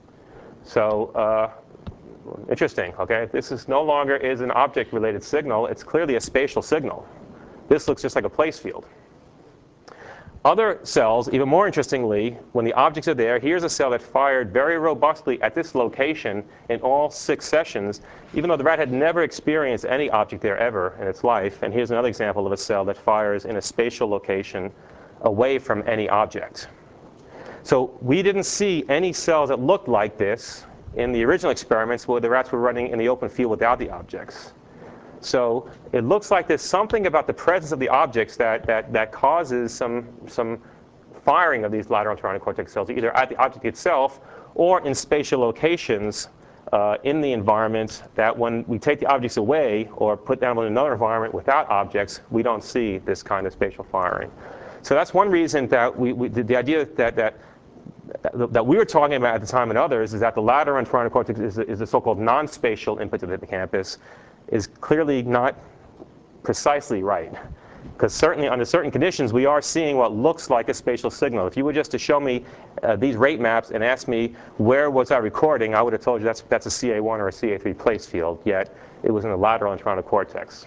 So interesting, okay? This is no longer is an object-related signal. It's clearly a spatial signal. This looks just like a place field. Other cells, even more interestingly, when the objects are there, here's a cell that fired very robustly at this location in all 6 sessions, even though the rat had never experienced any object there ever in its life. And here's another example of a cell that fires in a spatial location away from any object. So we didn't see any cells that looked like this in the original experiments where the rats were running in the open field without the objects. So it looks like there's something about the presence of the objects that causes some firing of these lateral entorhinal cortex cells, either at the object itself or in spatial locations in the environment, that when we take the objects away or put them in another environment without objects, we don't see this kind of spatial firing. So that's one reason that the idea that we were talking about at the time and others is that the lateral entorhinal cortex is a so-called non-spatial input to the hippocampus is clearly not precisely right. Because certainly under certain conditions, we are seeing what looks like a spatial signal. If you were just to show me these rate maps and ask me where was I recording, I would have told you that's a CA1 or a CA3 place field, yet it was in the lateral entorhinal cortex.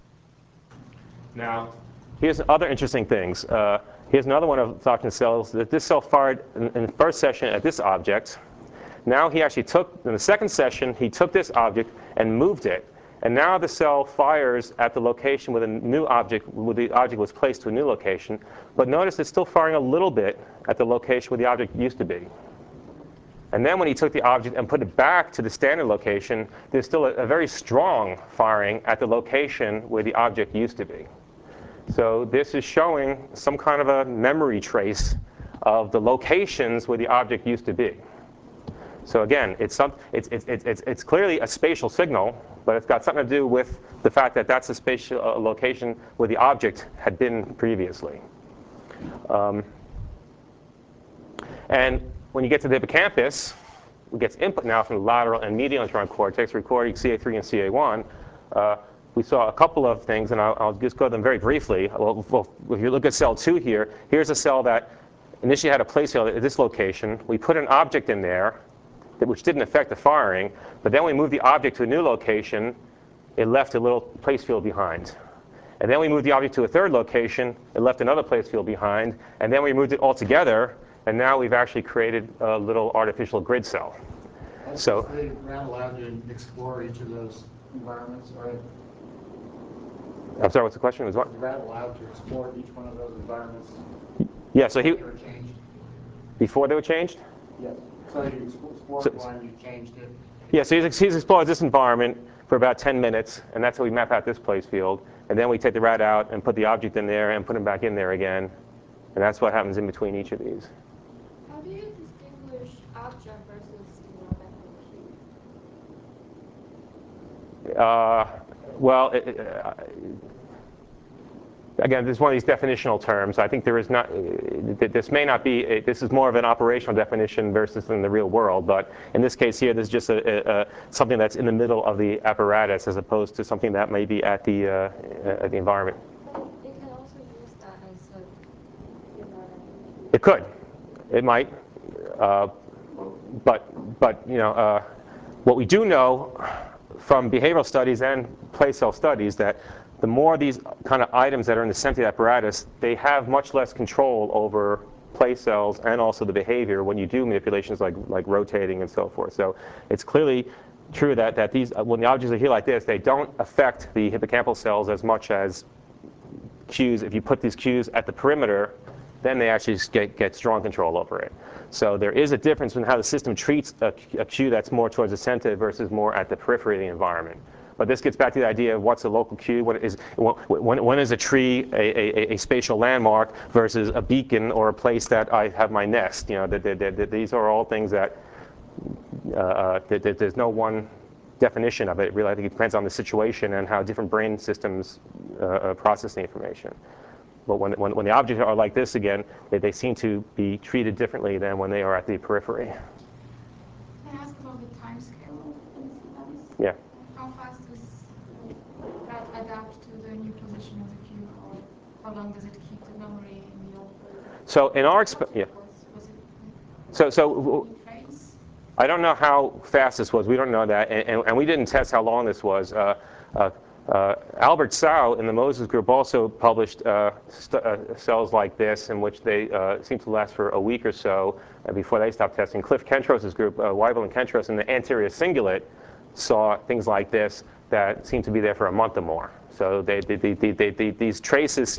Now, here's other interesting things. Here's another one of Sachin's cells. This cell fired in the first session at this object. Now he actually took, in the second session, he took this object and moved it. And now the cell fires at the location with a new object, where the object was placed to a new location. But notice it's still firing a little bit at the location where the object used to be. And then when he took the object and put it back to the standard location, there's still a very strong firing at the location where the object used to be. So this is showing some kind of a memory trace of the locations where the object used to be. So again, it's clearly a spatial signal, but it's got something to do with the fact that that's a spatial location where the object had been previously. And when you get to the hippocampus, it gets input now from the lateral and medial entorhinal cortex, recording CA3 and CA1. We saw a couple of things, and I'll just go to them very briefly. Well, if you look at cell 2 here, here's a cell that initially had a place field at this location. We put an object in there, which didn't affect the firing, but then we moved the object to a new location, it left a little place field behind. And then we moved the object to a third location, it left another place field behind, and then we moved it all together, and now we've actually created a little artificial grid cell. So they ran allowed to explore each of those environments, right? I'm sorry, what's the question? Was what? The rat allowed to explore each one of those environments. Yeah, so he Before they were changed? before they were changed? Yes. So you explored one, you changed it. Yeah, so he's explored this environment for about 10 minutes, and that's how we map out this place field. And then we take the rat out and put the object in there and put him back in there again. And that's what happens in between each of these. How do you distinguish object versus Well, again, this is one of these definitional terms. I think there is not, this may not be, this is more of an operational definition versus in the real world. But in this case here, this is just something that's in the middle of the apparatus as opposed to something that may be at the environment. But it can also use that as a environment. It could. It might. But you know, what we do know from behavioral studies and place cell studies that the more these kind of items that are in the center of the apparatus, they have much less control over place cells and also the behavior when you do manipulations like rotating and so forth. So it's clearly true that these, when the objects are here like this, they don't affect the hippocampal cells as much as cues. If you put these cues at the perimeter, then they actually just get strong control over it. So there is a difference in how the system treats a cue that's more towards the center versus more at the periphery of the environment. But this gets back to the idea of what's a local cue, when is a tree a spatial landmark versus a beacon or a place that I have my nest. You know, these are all things that there's no one definition of it. Really, I think it depends on the situation and how different brain systems process the information. But when the objects are like this again, they seem to be treated differently than when they are at the periphery. Can I ask about the time scale of these events? Yeah. How fast does that adapt to the new position of the cue, or how long does it keep the memory in the old place? So in our Frames? I don't know how fast this was. We don't know that, and we didn't test how long this was. Albert Sau in the Moses group also published cells like this, in which they seem to last for a week or so before they stopped testing. Cliff Kentros's group, Weibel and Kentros, in the anterior cingulate saw things like this that seem to be there for a month or more. So these traces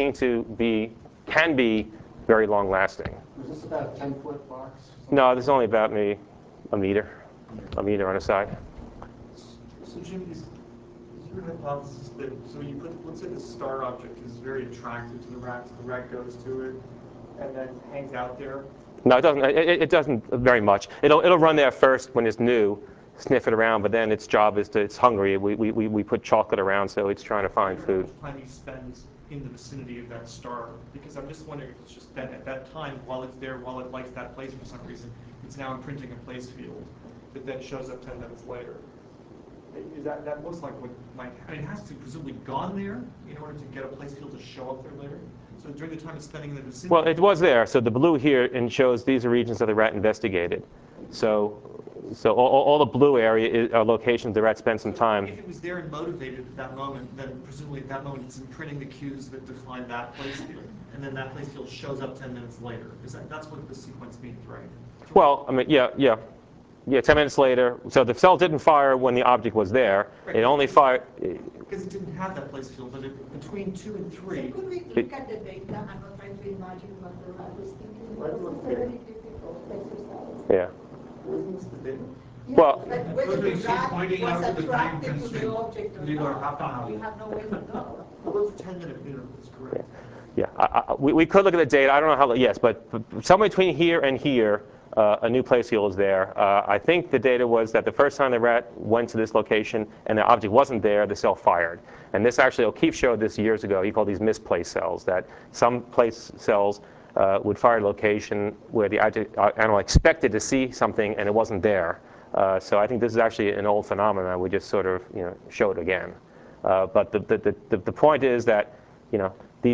can be very long lasting. Is this about a 10-foot box? No, this is only about maybe a meter on a side. So Jim, is your hypothesis that, so you put, let's say the star object is very attractive to the rat, so the rat goes to it and then hangs out there? No, it doesn't. It doesn't very much. It'll run there first when it's new, sniff it around, but then its job is it's hungry. We put chocolate around, so it's trying to find food. How much time you spend in the vicinity of that star? Because I'm just wondering if it's just then at that time, while it's there, while it likes that place for some reason, it's now imprinting a place field that then shows up 10 minutes later. Is that most like what might, I mean, it has to presumably gone there in order to get a place field to show up there later? So during the time it's spending in the vicinity? Well, it was there. So the blue here and shows these are regions that the rat investigated. So all the blue area are locations the rat spent some time. If it was there and motivated at that moment, then presumably at that moment it's imprinting the cues that define that place field, and then that place field shows up 10 minutes later. That's what the sequence means, right? Well, I mean, yeah. 10 minutes later, so the cell didn't fire when the object was there. Right. It only fired. Because it didn't have that place field, but between 2 and 3. So could we look at the data? I'm not trying to imagine what the rat was thinking. It's a very difficult exercise. Yeah. Wasn't this the data? Yeah, Well, but whether the she's rat pointing was out to the time attracted to the constraint. object or Leave her half an not, hour. we have no way to know. Well, those are 10-minute intervals, correct? Yeah, we could look at the data. I don't know how. Yes, but somewhere between here and here, a new place field is there. I think the data was that the first time the rat went to this location and the object wasn't there, the cell fired. And this actually, O'Keefe showed this years ago. He called these misplaced cells, that some place cells would fire at a location where the animal expected to see something and it wasn't there. So I think this is actually an old phenomenon. We just sort of show it again. But the point is that by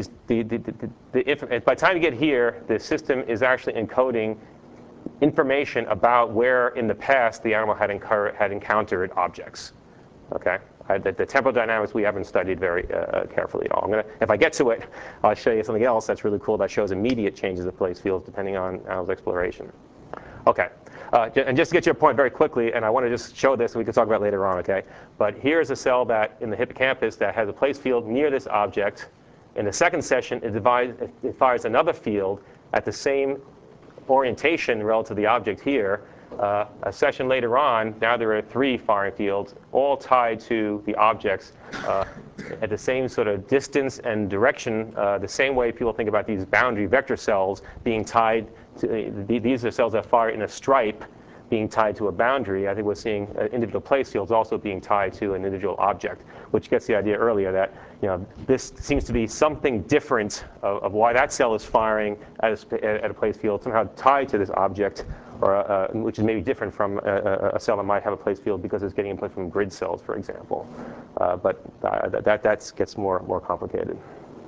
the time you get here, the system is actually encoding information about where in the past the animal had encountered objects. Okay, the temporal dynamics we haven't studied very carefully at all. If I get to it, I'll show you something else that's really cool that shows immediate changes of place fields depending on animal's exploration. Okay, and just to get your point very quickly, and I want to just show this, and we can talk about it later on. Okay, but here's a cell that in the hippocampus that has a place field near this object. In the second session, it fires another field at the same orientation relative to the object here. A session later on, now there are 3 firing fields, all tied to the objects at the same sort of distance and direction, the same way people think about these boundary vector cells being tied to, these are cells that fire in a stripe being tied to a boundary. I think we're seeing individual place fields also being tied to an individual object, which gets the idea earlier that this seems to be something different of why that cell is firing at a place field, somehow tied to this object, or which is maybe different from a cell that might have a place field because it's getting input from grid cells, for example. But that gets more complicated.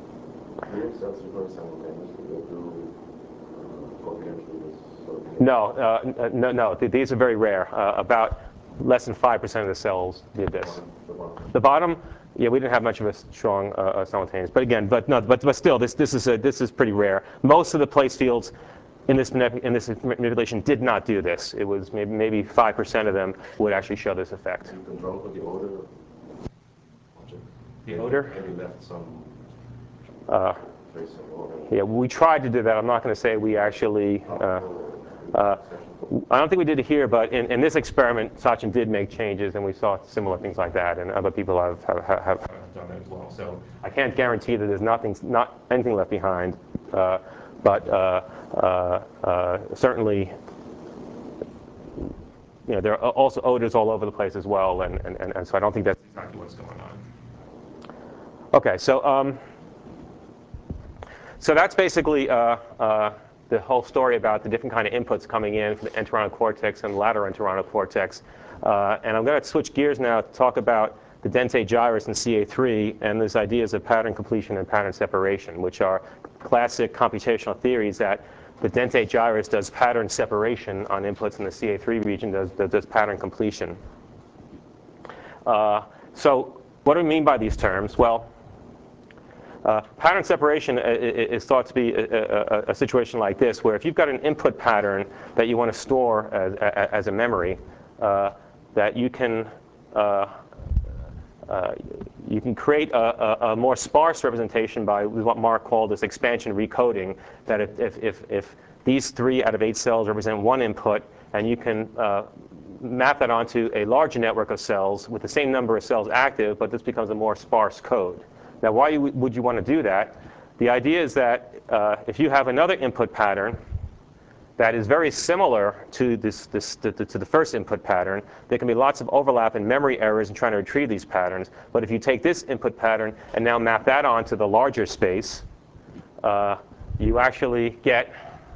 No. These are very rare. About less than 5% of the cells did this. The bottom, yeah, we didn't have much of a strong simultaneous. But again, but still, this is pretty rare. Most of the place fields in this manipulation did not do this. It was maybe 5% of them would actually show this effect. You control for the odor. The odor? Maybe left some tracing all that. Yeah, we tried to do that. I'm not going to say we actually. I don't think we did it here, but in this experiment, Sachin did make changes, and we saw similar things like that, and other people have done that as well. So I can't guarantee that there's not anything left behind, but certainly, there are also odors all over the place as well, and so I don't think that's exactly what's going on. Okay, so that's basically the whole story about the different kind of inputs coming in from the entorhinal cortex and lateral entorhinal cortex. And I'm going to switch gears now to talk about the dentate gyrus and CA3 and these ideas of pattern completion and pattern separation, which are classic computational theories that the dentate gyrus does pattern separation on inputs, and the CA3 region does pattern completion. So what do we mean by these terms? Well, pattern separation is thought to be a situation like this, where if you've got an input pattern that you want to store as a memory, that you can create a more sparse representation by what Mark called this expansion recoding, that if these 3 out of 8 cells represent one input, and you can map that onto a larger network of cells with the same number of cells active, but this becomes a more sparse code. Now, why would you want to do that? The idea is that if you have another input pattern that is very similar to to the first input pattern, there can be lots of overlap and memory errors in trying to retrieve these patterns. But if you take this input pattern and now map that onto the larger space, you actually get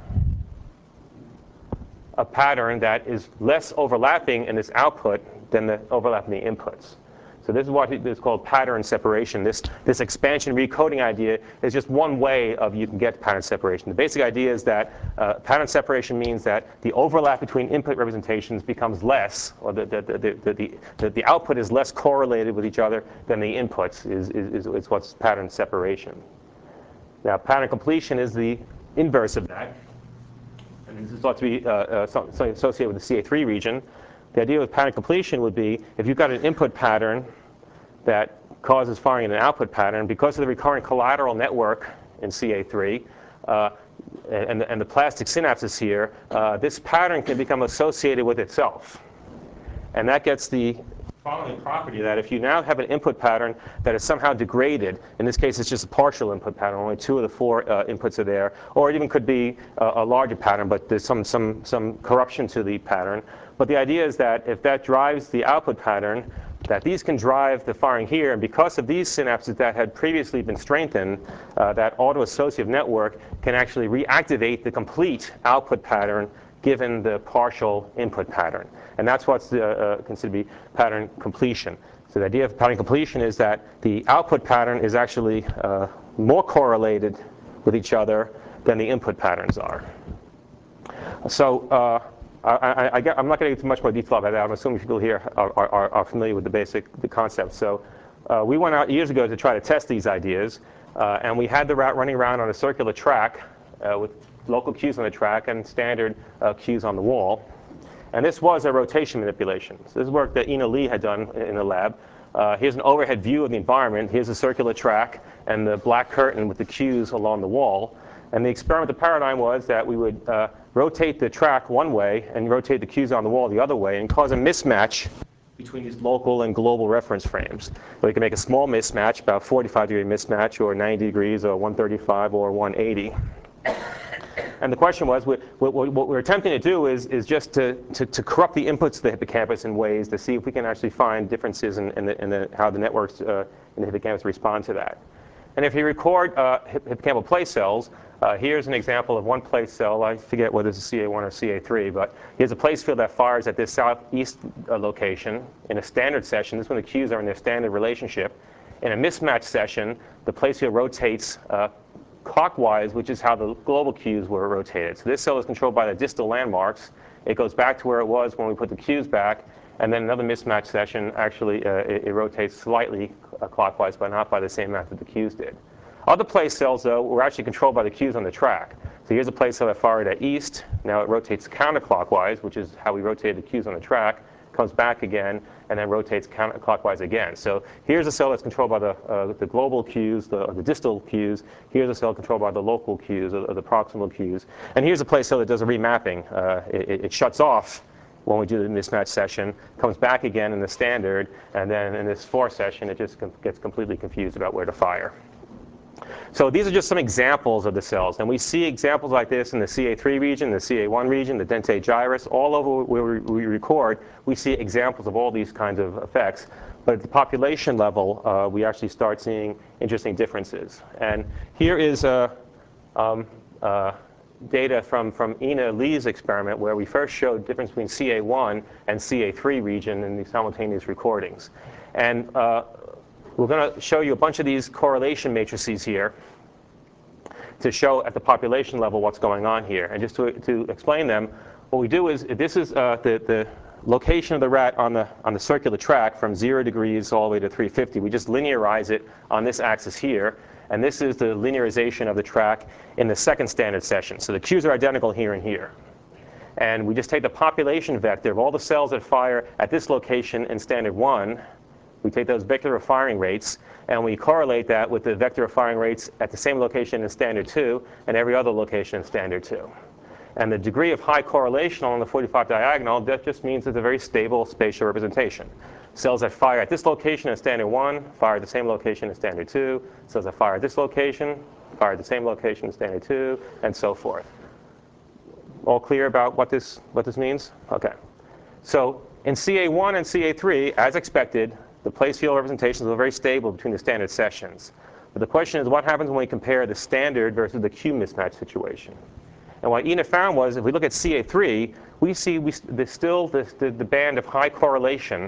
a pattern that is less overlapping in this output than the overlap in the inputs. So this is what is called pattern separation. This expansion recoding idea is just one way of you can get pattern separation. The basic idea is that pattern separation means that the overlap between input representations becomes less, or the output is less correlated with each other than the inputs is what's pattern separation. Now, pattern completion is the inverse of that. And this is thought to be something associated with the CA3 region. The idea with pattern completion would be if you've got an input pattern that causes firing in an output pattern, because of the recurrent collateral network in CA3 and the plastic synapses here, this pattern can become associated with itself. And that gets the following property, that if you now have an input pattern that is somehow degraded, in this case it's just a partial input pattern, only 2 of the 4 inputs are there, or it even could be a larger pattern, but there's some corruption to the pattern. But the idea is that if that drives the output pattern, that these can drive the firing here, and because of these synapses that had previously been strengthened, that autoassociative network can actually reactivate the complete output pattern given the partial input pattern. And that's what's considered to be pattern completion. So the idea of pattern completion is that the output pattern is actually more correlated with each other than the input patterns are. So I'm not going to get into much more detail about that. I'm assuming people here are familiar with the concept. So we went out years ago to try to test these ideas, and we had the route running around on a circular track with local cues on the track and standard cues on the wall. And this was a rotation manipulation. So this is work that Ina Lee had done in the lab. Here's an overhead view of the environment. Here's a circular track and the black curtain with the cues along the wall. And the experimental paradigm was that we would rotate the track one way and rotate the cues on the wall the other way and cause a mismatch between these local and global reference frames. So we can make a small mismatch, about 45-degree mismatch, or 90 degrees, or 135, or 180. And the question was, what we're attempting to do is just to corrupt the inputs of the hippocampus in ways to see if we can actually find differences in how the networks in the hippocampus respond to that. And if you record hippocampal place cells, here's an example of one place cell. I forget whether it's a CA1 or CA3, but here's a place field that fires at this southeast location in a standard session. This is when the cues are in their standard relationship. In a mismatch session, the place field rotates clockwise, which is how the global cues were rotated. So this cell is controlled by the distal landmarks. It goes back to where it was when we put the cues back. And then another mismatch session, actually, it rotates slightly clockwise, but not by the same method the cues did. Other place cells, though, were actually controlled by the cues on the track. So here's a place cell that fired at east. Now it rotates counterclockwise, which is how we rotated the cues on the track. comes back again, and then rotates counterclockwise again. So here's a cell that's controlled by the global cues, the distal cues. Here's a cell controlled by the local cues, or the proximal cues. And here's a place cell that does a remapping. It shuts off when we do the mismatch session, comes back again in the standard, and then in this for session, it just gets completely confused about where to fire. So these are just some examples of the cells. And we see examples like this in the CA3 region, the CA1 region, the dentate gyrus. All over where we record, we see examples of all these kinds of effects. But at the population level, we actually start seeing interesting differences. And here is data from Ina Lee's experiment, where we first showed difference between CA1 and CA3 region in these simultaneous recordings. And we're going to show you a bunch of these correlation matrices here to show at the population level what's going on here. And just to explain them, what we do is, this is the location of the rat on the circular track from 0 degrees all the way to 350. We just linearize it on this axis here. And this is the linearization of the track in the second standard session. So the cues are identical here and here. And we just take the population vector of all the cells that fire at this location in standard 1. We take those vector of firing rates, and we correlate that with the vector of firing rates at the same location in standard 2 and every other location in standard 2. And the degree of high correlation along the 45 diagonal, that just means it's a very stable spatial representation. Cells that fire at this location in standard 1 fire at the same location in standard 2. Cells that fire at this location fire at the same location in standard 2, and so forth. All clear about what this means? Okay. So in CA1 and CA3, as expected, the place field representations are very stable between the standard sessions. But the question is, what happens when we compare the standard versus the cue mismatch situation? And what Ina found was, if we look at CA3, we see there's still the band of high correlation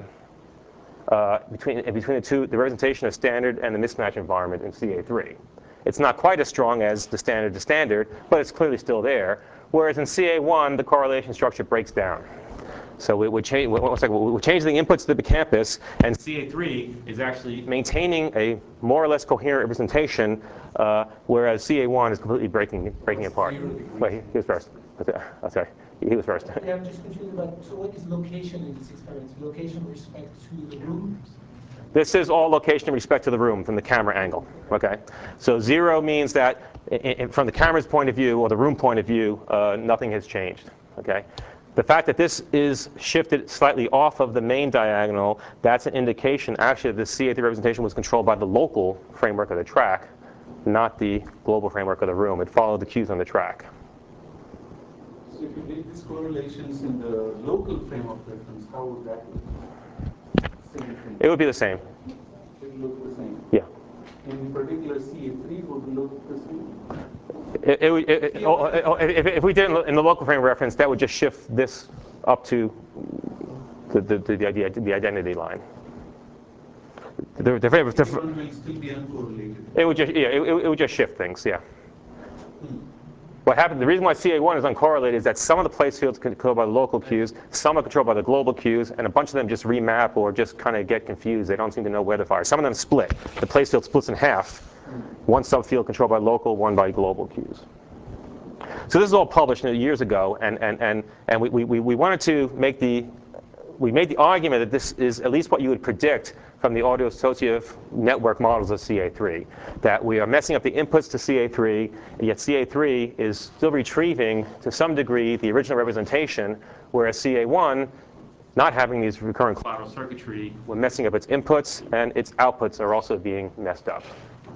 between the two, the representation of standard and the mismatch environment in CA3. It's not quite as strong as the standard to standard, but it's clearly still there. Whereas in CA1, the correlation structure breaks down. So we would change the inputs to the hippocampus, and CA3 is actually maintaining a more or less coherent representation, whereas CA1 is completely breaking apart. Wait, he was first. Oh, sorry, he was first. Yeah, I'm just confused about, so what is location in this experiment? Location with respect to the room? This is all location in respect to the room from the camera angle. Okay, so 0 means that from the camera's point of view or the room point of view, nothing has changed. Okay. The fact that this is shifted slightly off of the main diagonal, that's an indication actually that the CA3 representation was controlled by the local framework of the track, not the global framework of the room. It followed the cues on the track. So if you did these correlations in the local frame of reference, how would that look? Same thing. It would be the same. It would look the same. Yeah. In particular, CA3 would look the same. If we did it in the local frame reference, that would just shift this up to the identity line. One will still be uncorrelated. It would just shift things, yeah. What happened? The reason why CA1 is uncorrelated is that some of the place fields are controlled by the local cues, some are controlled by the global cues, and a bunch of them just remap or just kind of get confused. They don't seem to know where to fire. Some of them split. The place field splits in half. One subfield controlled by local, one by global cues. So this is all published years ago, and we wanted to make we made the argument that this is at least what you would predict from the audio-associative network models of CA3, that we are messing up the inputs to CA3, and yet CA3 is still retrieving, to some degree, the original representation, whereas CA1, not having these recurrent collateral circuitry, we're messing up its inputs, and its outputs are also being messed up.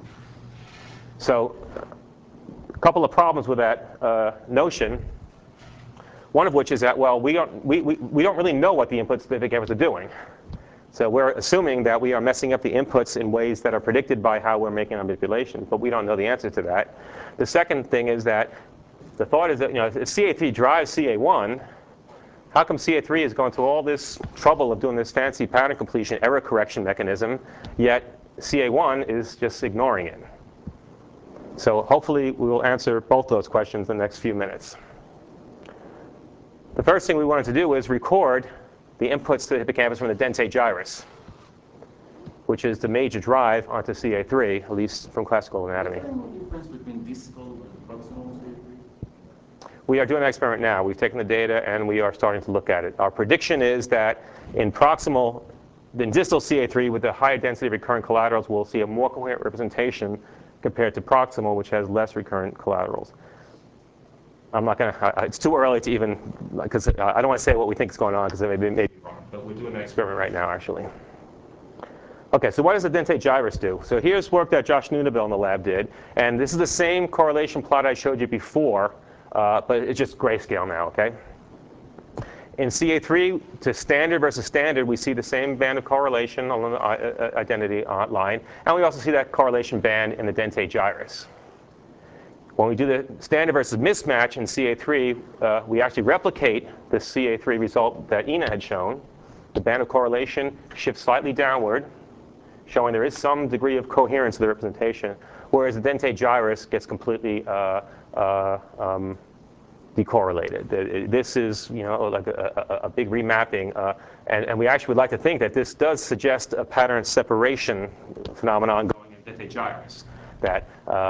So a couple of problems with that notion. One of which is that, well, we don't really know what the inputs to the hippocampus are doing. So we're assuming that we are messing up the inputs in ways that are predicted by how we're making our manipulations, but we don't know the answer to that. The second thing is that the thought is that, if CA3 drives CA1, how come CA3 is going through all this trouble of doing this fancy pattern completion error correction mechanism, yet CA1 is just ignoring it? So hopefully we will answer both those questions in the next few minutes. The first thing we wanted to do is record the inputs to the hippocampus from the dentate gyrus, which is the major drive onto CA3, at least from classical anatomy. Is there any difference between distal and proximal CA3? We are doing an experiment now. We've taken the data and we are starting to look at it. Our prediction is that in distal CA3 with the higher density of recurrent collaterals, we'll see a more coherent representation compared to proximal, which has less recurrent collaterals. I'm not going to, it's too early to even, because I don't want to say what we think is going on because it may be wrong, but we're doing an experiment right now, actually. Okay, so what does the dentate gyrus do? So here's work that Josh Nunabel in the lab did, and this is the same correlation plot I showed you before, but it's just grayscale now, okay? In CA3, to standard versus standard, we see the same band of correlation along the identity line, and we also see that correlation band in the dentate gyrus. When we do the standard versus mismatch in CA3, we actually replicate the CA3 result that Ina had shown. The band of correlation shifts slightly downward, showing there is some degree of coherence of the representation, whereas the dentate gyrus gets completely decorrelated. This is, like a big remapping, and we actually would like to think that this does suggest a pattern separation phenomenon going in dentate gyrus. That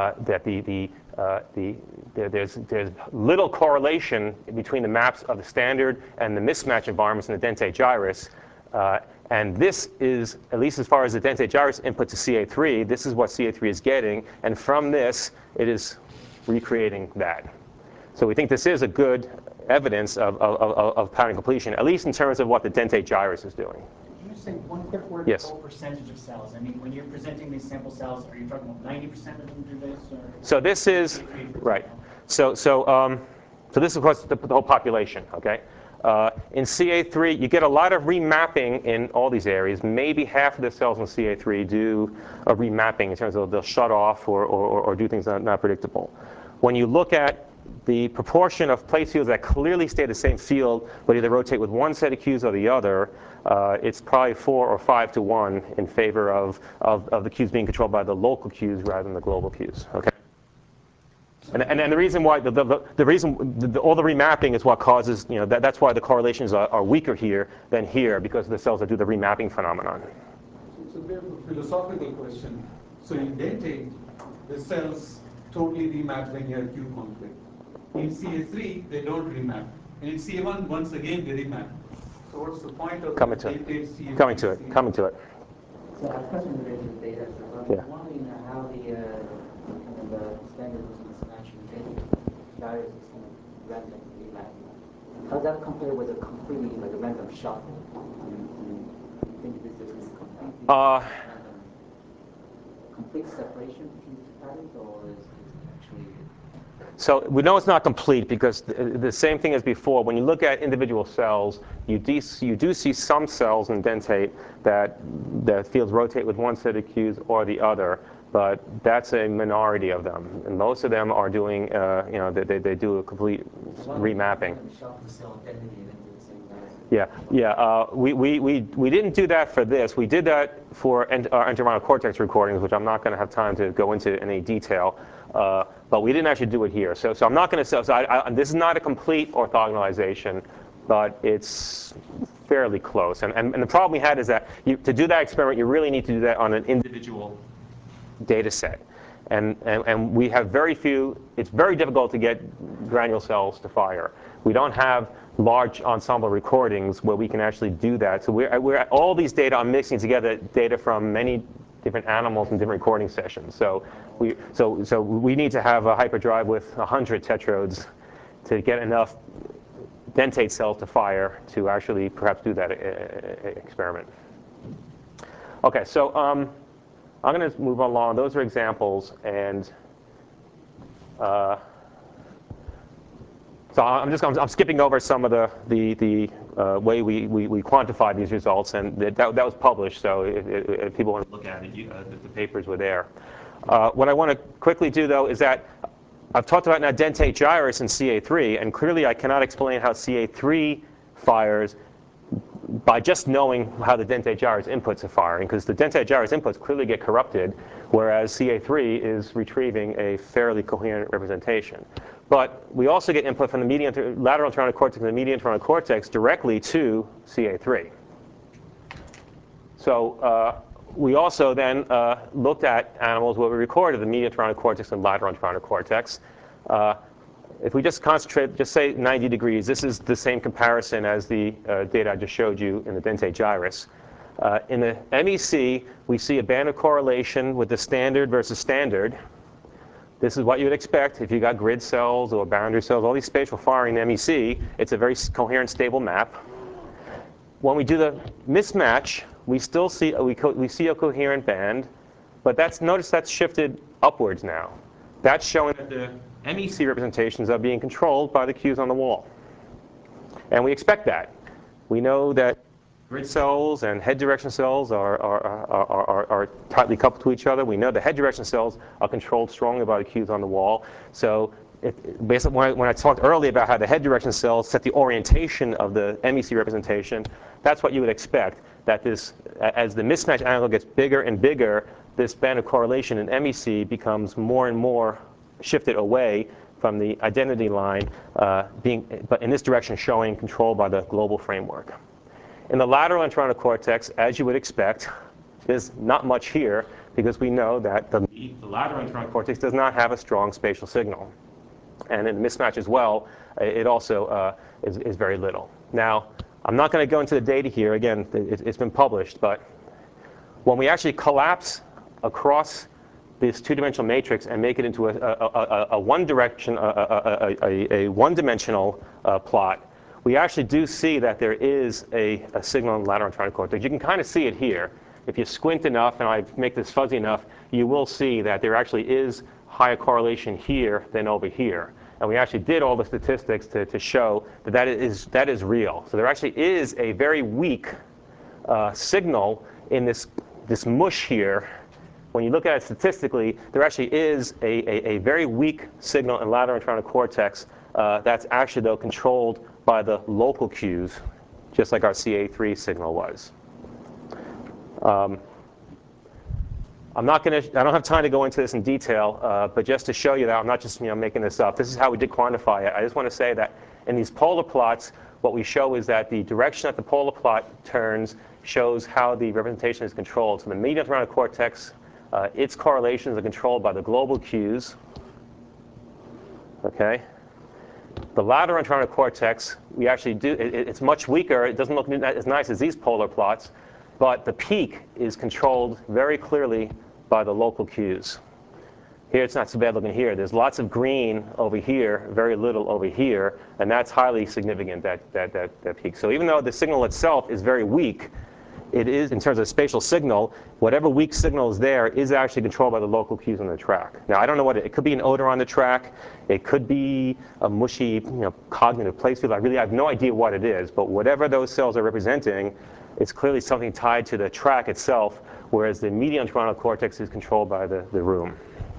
there's little correlation between the maps of the standard and the mismatch environments in the dentate gyrus. And this is, at least as far as the dentate gyrus input to CA3, this is what CA3 is getting. And from this, it is recreating that. So we think this is a good evidence of pattern completion, at least in terms of what the dentate gyrus is doing. Can you say one quick word about percentage of cells? I mean, when you're presenting these sample cells, are you talking about 90% of them do this? Or so this is, right. So this is, of course, the whole population, okay? In CA3, you get a lot of remapping in all these areas. Maybe half of the cells in CA3 do a remapping in terms of they'll shut off or do things not predictable. When you look at the proportion of place fields that clearly stay the same field, but either rotate with one set of cues or the other, it's probably 4 or 5 to 1 in favor of the cues being controlled by the local cues rather than the global cues. Okay. And the reason why all the remapping is what causes, that's why the correlations are weaker here than here, because of the cells that do the remapping phenomenon. So we have a philosophical question. So in dentate, the cells totally remap when you have Q conflict. In CA3, they don't remap. And in CA1, once again, they remap. So what's the point of Coming to it. Coming to it. So I have a question related to data. So I'm wondering how the standard mismatch in dentate gyrus is kind of random remapping. How does that compare with a completely like a random shuffle? Do you think this is completely random, complete separation between the patterns, or is it actually? So we know it's not complete because the same thing as before. When you look at individual cells, you do see some cells in dentate that the fields rotate with one set of cues or the other, but that's a minority of them. And most of them are doing, they do a complete remapping. Yeah. We didn't do that for this. We did that for our entorhinal cortex recordings, which I'm not going to have time to go into any detail. But we didn't actually do it here. So I'm not going to say, this is not a complete orthogonalization, but it's fairly close. And the problem we had is that to do that experiment, you really need to do that on an individual data set. And we have very few, it's very difficult to get granule cells to fire. We don't have large ensemble recordings where we can actually do that. So we're all these data, I'm mixing together data from many different animals and different recording sessions. So we need to have a hyperdrive with 100 tetrodes to get enough dentate cells to fire to actually perhaps do that experiment. Okay, so I'm going to move along. Those are examples, and so I'm skipping over some of the way we quantify these results, and that was published. So if people want to look at it, the papers were there. What I want to quickly do, though, is that I've talked about now dentate gyrus in CA3, and clearly I cannot explain how CA3 fires by just knowing how the dentate gyrus inputs are firing, because the dentate gyrus inputs clearly get corrupted, whereas CA3 is retrieving a fairly coherent representation. But we also get input from the lateral entorhinal cortex and the median entorhinal cortex directly to CA3. So we also then looked at animals where we recorded the median entorhinal cortex and lateral entorhinal cortex. if we just concentrate, just say 90 degrees, this is the same comparison as the data I just showed you in the dentate gyrus. In the MEC, we see a band of correlation with the standard versus standard. This is what you would expect if you got grid cells or boundary cells, all these spatial firing in MEC. It's a very coherent, stable map. When we do the mismatch, we still see we see a coherent band, but notice that's shifted upwards now. That's showing that the MEC representations are being controlled by the cues on the wall. And we expect that. We know that grid cells and head direction cells are tightly coupled to each other. We know the head direction cells are controlled strongly by the cues on the wall. So basically, when I talked earlier about how the head direction cells set the orientation of the MEC representation, that's what you would expect, that as the mismatch angle gets bigger and bigger, this band of correlation in MEC becomes more and more shifted away from the identity line, but in this direction showing control by the global framework. In the lateral entorhinal cortex, as you would expect, there's not much here because we know that the lateral entorhinal cortex does not have a strong spatial signal. And in the mismatch as well, it also is very little. Now, I'm not going to go into the data here. Again, it's been published. But when we actually collapse across this two-dimensional matrix and make it into a one-dimensional plot, we actually do see that there is a signal in the lateral entorhinal cortex. You can kind of see it here. If you squint enough and I make this fuzzy enough, you will see that there actually is higher correlation here than over here. And we actually did all the statistics to show that is real. So there actually is a very weak signal in this mush here. When you look at it statistically, there actually is a very weak signal in lateral entorhinal cortex that's actually, though, controlled by the local cues, just like our CA3 signal was. I don't have time to go into this in detail, but just to show you that I'm not just making this up. This is how we did quantify it. I just want to say that in these polar plots, what we show is that the direction that the polar plot turns shows how the representation is controlled. So the median entorhinal cortex, its correlations are controlled by the global cues. Okay. The lateral entorhinal cortex, we actually do, it's much weaker. It doesn't look as nice as these polar plots, but the peak is controlled very clearly by the local cues. Here it's not so bad looking here. There's lots of green over here, very little over here, and that's highly significant, that peak. So even though the signal itself is very weak, it is, in terms of spatial signal, whatever weak signal is there is actually controlled by the local cues on the track. Now, I don't know what it could be an odor on the track. It could be a mushy, cognitive place field. I have no idea what it is, but whatever those cells are representing, it's clearly something tied to the track itself, whereas the median entorhinal cortex is controlled by the room.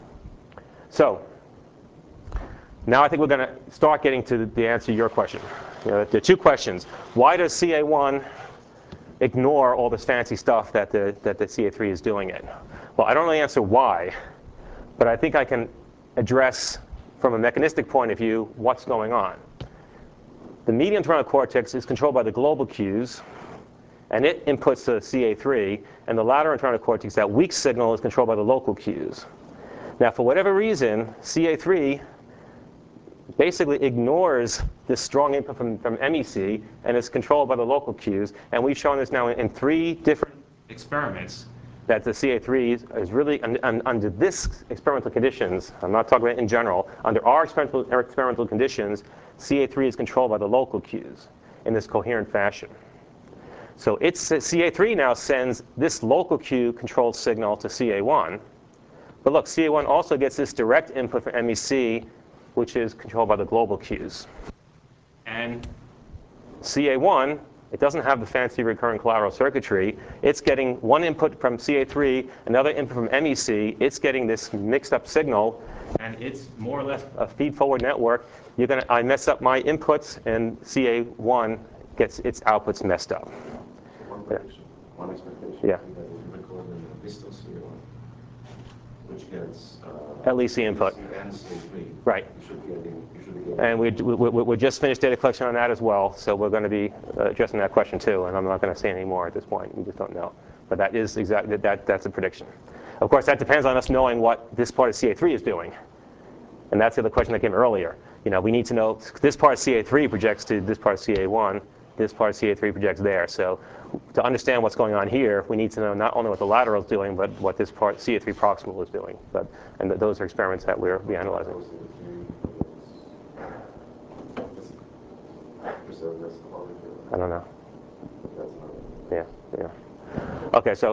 So now I think we're going to start getting to the answer to your question. There are two questions. Why does CA1 ignore all this fancy stuff that the CA3 is doing it? Well, I don't really answer why, but I think I can address from a mechanistic point of view what's going on. The median entorhinal cortex is controlled by the global cues, and it inputs the CA3, and the lateral entorhinal cortex, that weak signal, is controlled by the local cues. Now, for whatever reason, CA3 basically ignores this strong input from MEC and is controlled by the local cues. And we've shown this now in 3 different experiments that the CA3 is really, under this experimental conditions, I'm not talking about in general, under our experimental conditions, CA3 is controlled by the local cues in this coherent fashion. So CA3 now sends this local cue controlled signal to CA1. But look, CA1 also gets this direct input from MEC, which is controlled by the global cues. And CA1, it doesn't have the fancy recurrent collateral circuitry. It's getting one input from CA3, another input from MEC. It's getting this mixed up signal, and it's more or less a feed-forward network. I mess up my inputs, and CA1 gets its outputs messed up. One prediction, one expectation. Yeah. That if you record in the distal CA1, which gets at least the input. And CA3, right. You should be getting. And we just finished data collection on that as well, so we're going to be addressing that question too. And I'm not going to say any more at this point. We just don't know. But that is exactly that's a prediction. Of course, that depends on us knowing what this part of CA3 is doing. And that's the other question that came earlier. we need to know this part of CA3 projects to this part of CA1, this part of CA3 projects there. So to understand what's going on here, we need to know not only what the lateral is doing, but what this part CA3 proximal is doing. And those are experiments that we're analyzing. I don't know. Yeah. Okay, so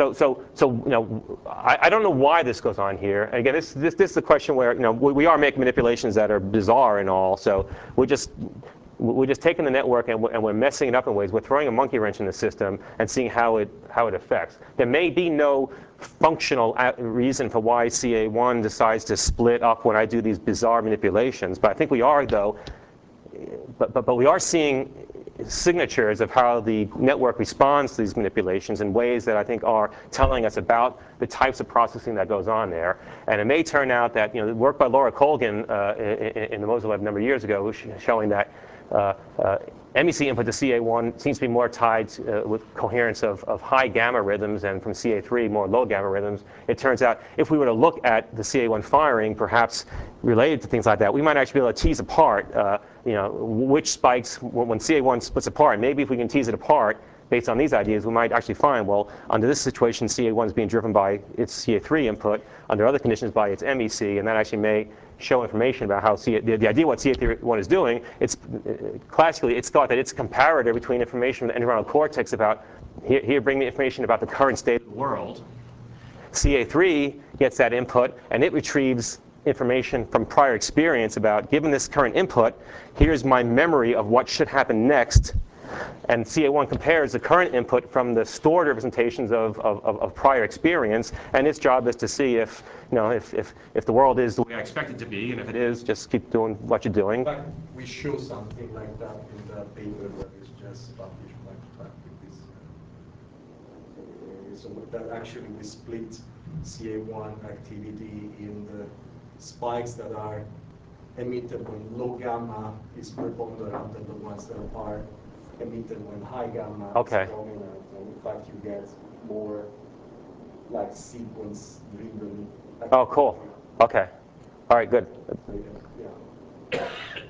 I don't know why this goes on here. Again, this is the question where we are making manipulations that are bizarre and all. So we're just taking the network and we're messing it up in ways. We're throwing a monkey wrench in the system and seeing how it affects. There may be no functional reason for why CA1 decides to split up when I do these bizarre manipulations, but I think we are though. But we are seeing signatures of how the network responds to these manipulations in ways that I think are telling us about the types of processing that goes on there. And it may turn out that the work by Laura Colgan in the Mosel Lab a number of years ago was showing that MEC input to CA1 seems to be more tied with coherence of high gamma rhythms, and from CA3 more low gamma rhythms. It turns out if we were to look at the CA1 firing, perhaps related to things like that, we might actually be able to tease apart which spikes when CA1 splits apart. Maybe if we can tease it apart based on these ideas, we might actually find, well, under this situation, CA1 is being driven by its CA3 input, under other conditions by its MEC, and that actually may show information about how the idea what CA1 is doing. It's classically, it's thought that it's a comparator between information from the entorhinal cortex about, here bring me information about the current state of the world. CA3 gets that input, and it retrieves information from prior experience about, given this current input, here's my memory of what should happen next. And CA1 compares the current input from the stored representations of prior experience, and its job is to see if the world is the way I expect it to be, and if it is, just keep doing what you're doing. In fact, we show something like that in the paper that is just published back with this. So that actually we split CA1 activity in the spikes that are emitted when low gamma is preponderant and the ones that are emitted when high gamma is dominant. And in fact, you get more like sequence-driven activity. Oh, cool. Okay. All right, good. Yeah.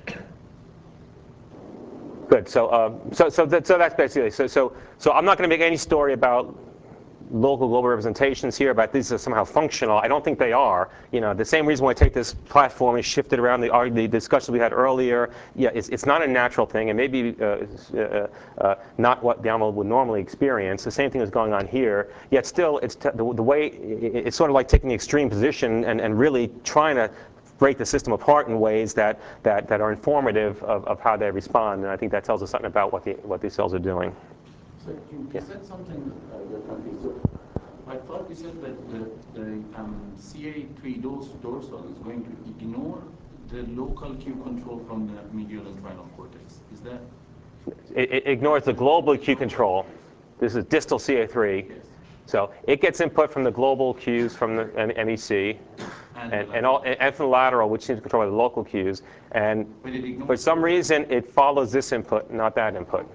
Good. So that's basically so I'm not going to make any story about local global representations here, but these are somehow functional. I don't think they are. The same reason why I take this platform and shift it around the discussion we had earlier. Yeah, it's not a natural thing, and maybe not what the animal would normally experience. The same thing is going on here. Yet still, it's the way it's sort of like taking the extreme position and really trying to break the system apart in ways that are informative of how they respond. And I think that tells us something about what these cells are doing. So you said something differently. So I thought you said that the CA3 dorsal is going to ignore the local Q control from the medial entorhinal cortex. Is that? It ignores the global Q control. This is distal CA3. Yes. So it gets input from the global cues from the MEC and from the lateral, which seems to control the local cues. And for some reason, it follows this input, not that input.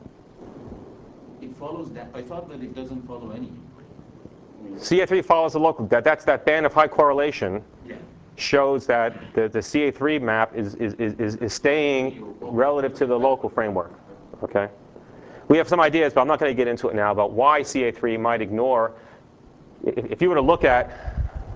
It follows that. I thought that it doesn't follow any input. CA3 follows the local. That's that band of high correlation. Yeah. Shows that the CA3 map is staying relative to the local framework. Okay. We have some ideas, but I'm not going to get into it now about why CA3 might ignore. If you were to look at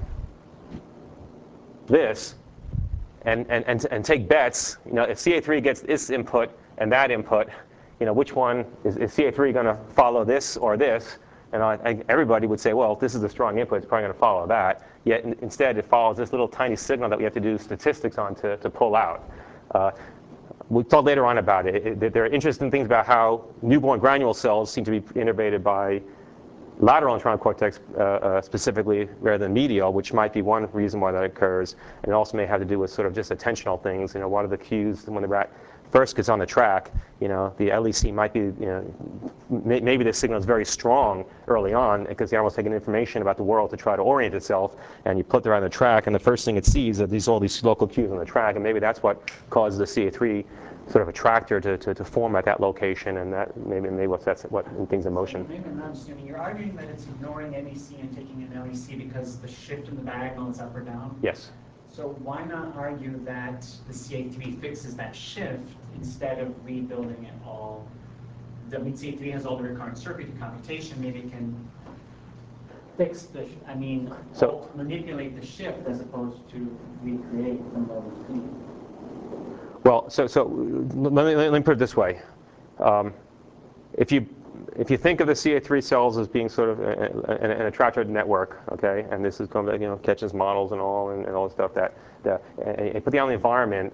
this and take bets, if CA3 gets this input and that input, which one is CA3 going to follow this or this? And everybody would say, well, if this is a strong input, it's probably going to follow that. Yet instead, it follows this little tiny signal that we have to do statistics on to pull out. We'll talk later on about it. There are interesting things about how newborn granule cells seem to be innervated by lateral entorhinal cortex specifically rather than medial, which might be one reason why that occurs. And it also may have to do with sort of just attentional things. What are the cues when the rat first gets on the track? The LEC might be, maybe the signal is very strong early on because the animal's taking information about the world to try to orient itself, and you put the rat on the track, and the first thing it sees are all these local cues on the track, and maybe that's what causes the CA3 sort of attractor to form at that location, and that maybe that's what things in motion. Maybe I'm not understanding. You're arguing that it's ignoring MEC and taking an LEC because the shift in the diagonal is up or down? Yes. So why not argue that the CA3 fixes that shift instead of rebuilding it all? I mean, CA3 has all the recurrent circuit computation. Maybe it can fix the, manipulate the shift as opposed to recreate from level 3. Well, so let me put it this way. If you think of the CA3 cells as being sort of an attractor network, okay, and this is going to, Ketchen's models and all the stuff that put the on the environment,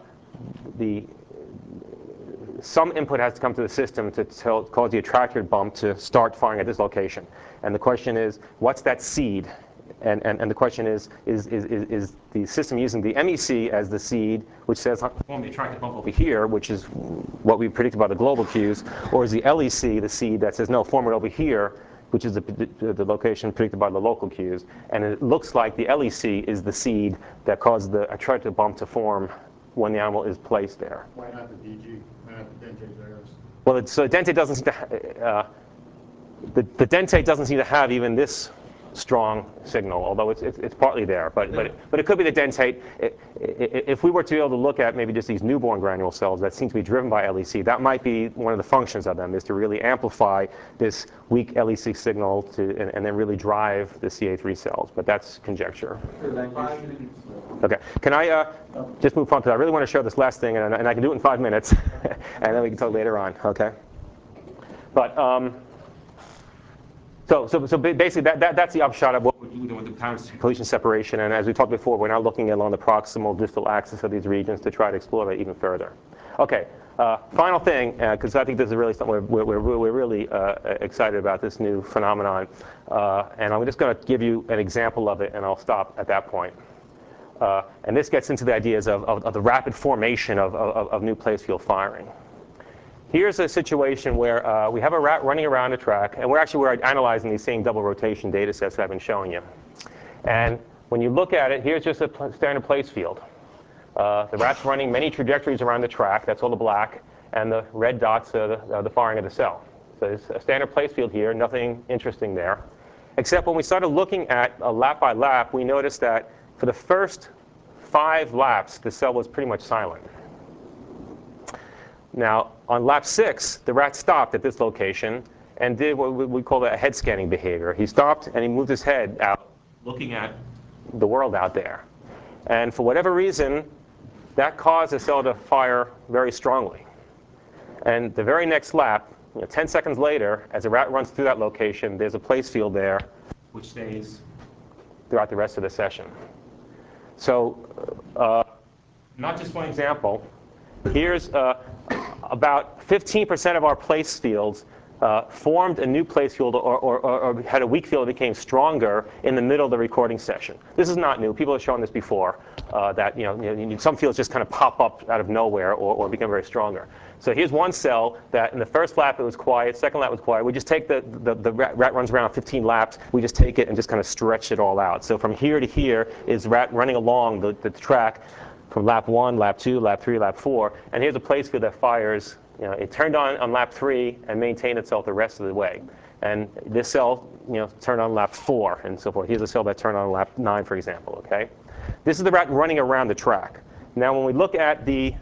some input has to come to the system to cause the attractor bump to start firing at this location. And the question is, what's that seed? And the question is the system using the MEC as the seed, which says form the attractor bump over here, which is what we predicted by the global cues, or is the LEC the seed that says no, form it over here, which is the location predicted by the local cues? And it looks like the LEC is the seed that causes the attractor bump to form when the animal is placed there. Why not the DG? Why not the dentate gyros? Well, so dentate doesn't seem to the dentate doesn't seem to have even this strong signal, although it's partly there. But it could be the dentate. If we were to be able to look at maybe just these newborn granule cells that seem to be driven by LEC, that might be one of the functions of them, is to really amplify this weak LEC signal and then really drive the CA3 cells. But that's conjecture. Okay. Can I just move on to that? I really want to show this last thing, and I can do it in 5 minutes, and then we can talk later on. Okay. But So basically, that's the upshot of what we're doing with the pattern collision separation. And as we talked before, we're now looking along the proximal distal axis of these regions to try to explore that even further. Okay, final thing, because I think this is really something we're really excited about, this new phenomenon. And I'm just going to give you an example of it, and I'll stop at that point. And this gets into the ideas of the rapid formation of new place field firing. Here's a situation where we have a rat running around a track, and we're analyzing these same double rotation data sets that I've been showing you. And when you look at it, here's just a standard place field. The rat's running many trajectories around the track, that's all the black, and the red dots are the firing of the cell. So it's a standard place field here, nothing interesting there. Except when we started looking at lap by lap, we noticed that for the first 5 laps, the cell was pretty much silent. Now, on lap 6, the rat stopped at this location and did what we call a head scanning behavior. He stopped and he moved his head out, looking at the world out there. And for whatever reason, that caused the cell to fire very strongly. And the very next lap, 10 seconds later, as the rat runs through that location, there's a place field there which stays throughout the rest of the session. So, not just one example. Here's about 15% of our place fields formed a new place field or had a weak field that became stronger in the middle of the recording session. This is not new. People have shown this before, that some fields just kind of pop up out of nowhere or become very stronger. So here's one cell that in the first lap it was quiet, second lap was quiet. We just take the rat runs around 15 laps. We just take it and just kind of stretch it all out. So from here to here is rat running along the track from lap 1, lap 2, lap 3, lap 4. And here's a place field that fires. It turned on lap 3 and maintained itself the rest of the way. And this cell turned on lap 4 and so forth. Here's a cell that turned on lap 9, for example. Okay, this is the rat running around the track. Now when we look at the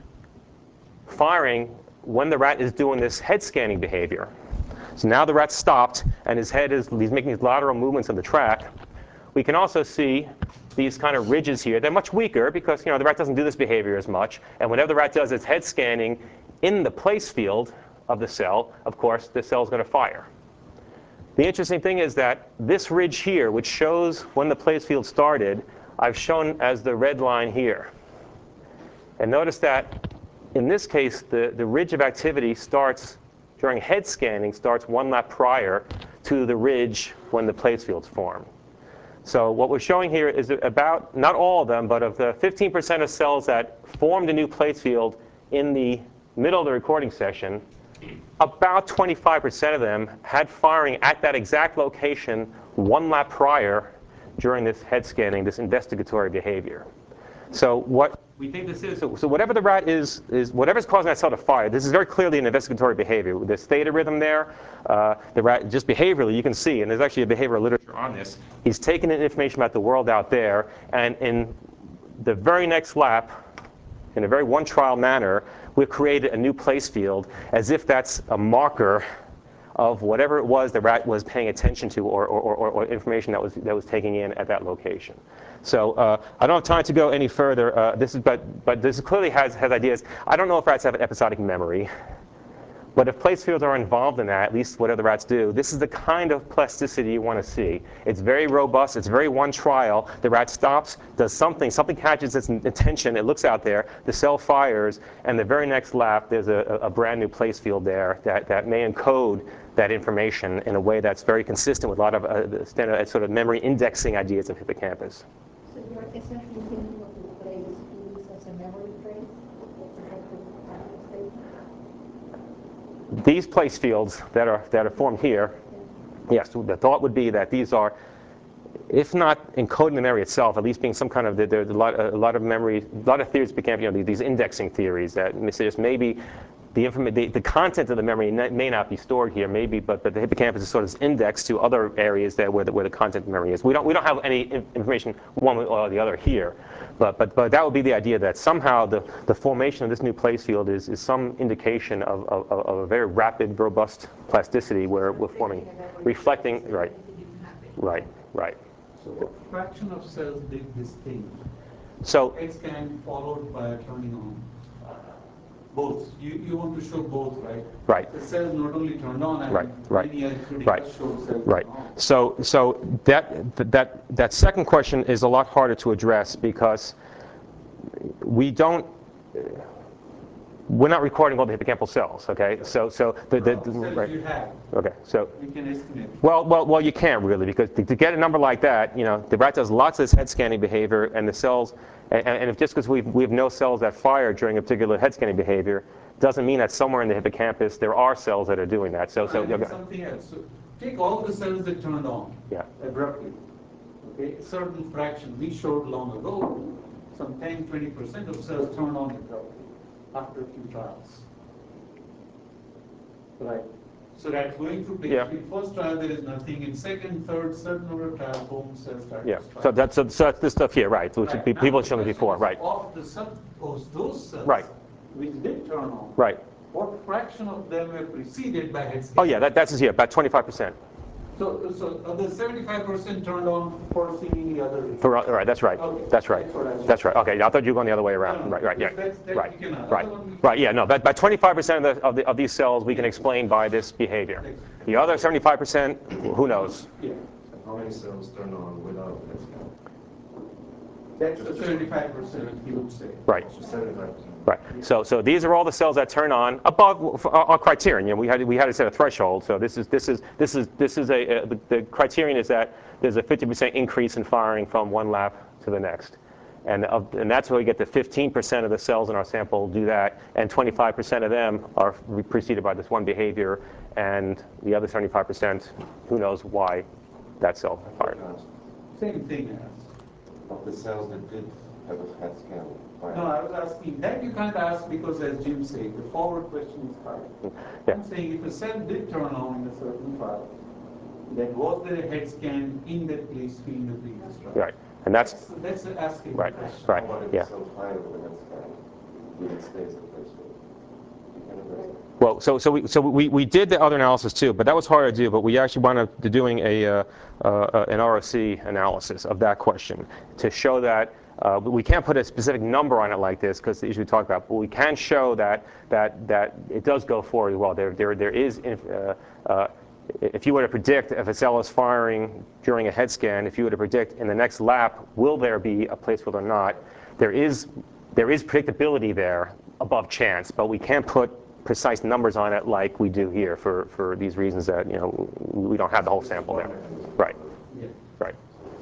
firing when the rat is doing this head scanning behavior, so now the rat stopped and he's making these lateral movements on the track, we can also see these kind of ridges here. They're much weaker because the rat doesn't do this behavior as much. And whenever the rat does its head scanning in the place field of the cell, of course, the cell is going to fire. The interesting thing is that this ridge here, which shows when the place field started, I've shown as the red line here. And notice that in this case, the ridge of activity starts during head scanning, starts 1 lap prior to the ridge when the place field's formed. So what we're showing here is about, not all of them, but of the 15% of cells that formed a new place field in the middle of the recording session, about 25% of them had firing at that exact location 1 lap prior during this head scanning, this investigatory behavior. So what we think this is, so whatever the rat is whatever's causing that cell to fire, this is very clearly an investigatory behavior. There's theta rhythm there. The rat, just behaviorally, you can see, and there's actually a behavioral literature on this. He's taken in information about the world out there, and in the very next lap, in a very one-trial manner, we've created a new place field as if that's a marker of whatever it was the rat was paying attention to or information that was taking in at that location. So I don't have time to go any further. But this clearly has ideas. I don't know if rats have an episodic memory. But if place fields are involved in that, at least whatever the rats do, this is the kind of plasticity you want to see. It's very robust. It's very one trial. The rat stops, does something catches its attention, it looks out there, the cell fires, and the very next lap, there's a brand new place field there that may encode that information in a way that's very consistent with a lot of standard sort of memory indexing ideas of hippocampus. So you're essentially thinking of the place fields as a memory trace? These place fields that are formed here, yes, the thought would be that these are, if not encoding the memory itself, at least being some kind of, there's a lot of memory, a lot of theories became, these indexing theories that suggest maybe the content of the memory may not be stored here, maybe, but the hippocampus is sort of indexed to other areas where the content of the memory is. We don't have any information one way or the other here, but that would be the idea that somehow the formation of this new place field is some indication of a very rapid, robust plasticity where we're forming, reflecting, right. So what fraction of cells did this thing? So Head scan followed by turning on. Both. You want to show both, right? Right. The cells not only turned on and Right. linear including Right. show cells Right. turned on. So that second question is a lot harder to address because we're not recording all the hippocampal cells, okay? So Cells you have, okay. So we can estimate. well, you can't really because to get a number like that, the rat does lots of this head scanning behavior, and the cells, and if just because we have no cells that fire during a particular head scanning behavior, doesn't mean that somewhere in the hippocampus there are cells that are doing that. So Something else. So take all the cells that turned on abruptly. Okay, a certain fraction we showed long ago, some 10-20% of cells turned on abruptly after a few trials. Right. So that going through in first trial there is nothing. In second, third, certain number of trials, boom, cells start to strike. So that's this stuff here, right? Which people have shown before, right? Of those cells, right, which did turn on, right. What fraction of them were preceded by head scan? Oh yeah, that's here, about 25%. So the 75% turned on for seeing other. Right, that's right. Okay. That's right. That's right. Okay, I thought you were going the other way around. No, right. Yeah. Right. Right. Yeah. No. By 25% of these cells we can explain by this behavior. The other 75%, who knows? Yeah. How many cells turn on without head scan? That's the 75% you would say. Right. So 75%. Right. So these are all the cells that turn on above our criterion. We had to set a threshold. So this is the criterion is that there's a 50% increase in firing from one lap to the next, and that's where we get the 15% of the cells in our sample do that, and 25% of them are preceded by this one behavior, and the other 75%, who knows why that cell fired. Same thing. Of the cells that did have a head scan. No, I was asking that you can't ask because, as Jim said, the forward question is hard. Yeah. I'm saying if a cell did turn on in a certain trial, then was there a head scan in that place field of the previous trial? Right, and that's asking right, the question. right, How about if yeah. the cell fired with a head scan? Will it stay as a place field? You can address that. Well, we did the other analysis too, but that was hard to do. But we actually wound up doing an ROC analysis of that question to show that we can't put a specific number on it like this because the issue we talked about. But we can show that it does go forward as well. There is. If you were to predict if a cell is firing during a head scan, if you were to predict in the next lap, will there be a place field or not? There is predictability there above chance, but we can't put precise numbers on it like we do here for these reasons that we don't have the whole sample there. Right. Yeah. Right.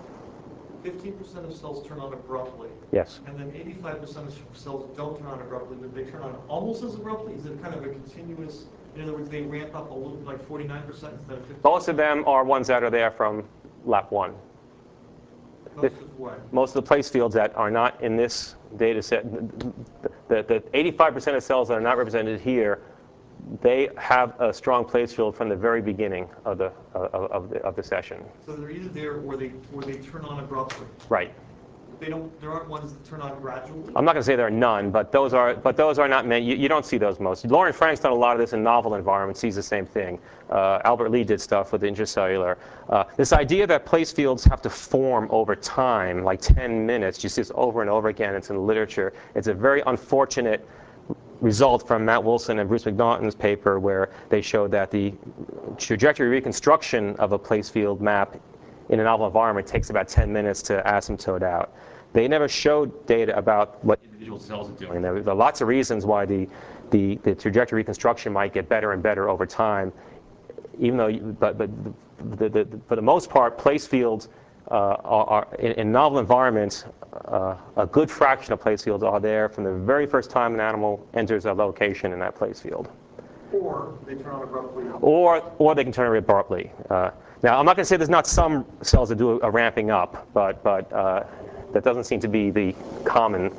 15% of cells turn on abruptly. Yes. And then 85% of cells don't turn on abruptly, but they turn on almost as abruptly. Is it kind of a continuous? In other words, they ramp up a little, like 49% instead of 50%. Most of them are ones that are there from lap one. Most of what? Most of the place fields that are not in this data set, the 85% of cells that are not represented here, they have a strong place field from the very beginning of the session. So they're either there or they turn on abruptly. Right. there aren't ones that turn on gradually? I'm not going to say there are none, but those are not many. You don't see those most. Lauren Frank's done a lot of this in novel environments, sees the same thing. Albert Lee did stuff with intracellular. This idea that place fields have to form over time, like 10 minutes, you see this over and over again, it's in the literature. It's a very unfortunate result from Matt Wilson and Bruce McNaughton's paper where they showed that the trajectory reconstruction of a place field map in a novel environment takes about 10 minutes to asymptote out. They never showed data about what individual cells are doing. There are lots of reasons why the trajectory reconstruction might get better and better over time, even though, for the most part, place fields are in novel environments, a good fraction of place fields are there from the very first time an animal enters a location in that place field. Or they turn on abruptly. Or they can turn on abruptly. Now, I'm not going to say there's not some cells that do a ramping up, but that doesn't seem to be the common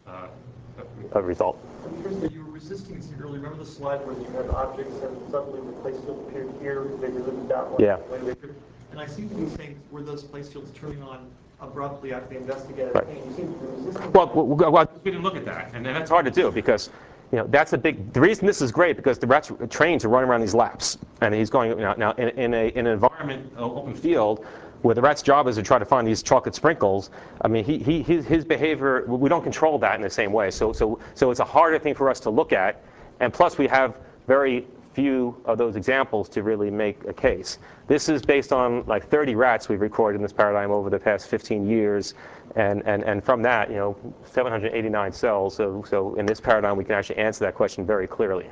result. I'm curious that you were resisting this earlier. Remember the slide where you had objects and suddenly the place field appeared here, they did that one. Yeah. And I seem to be saying, were those place fields turning on abruptly after they investigated? Right. And you seem to be resisting. Well, we didn't look at that, and that's hard to do because, that's the reason this is great because the rat's trained to run around these laps, and he's going now in an environment, open field, where the rat's job is to try to find these chocolate sprinkles. I mean, his behavior, we don't control that in the same way. So it's a harder thing for us to look at, and plus we have very few of those examples to really make a case. This is based on like 30 rats we've recorded in this paradigm over the past 15 years, and from that, 789 cells. So in this paradigm, we can actually answer that question very clearly.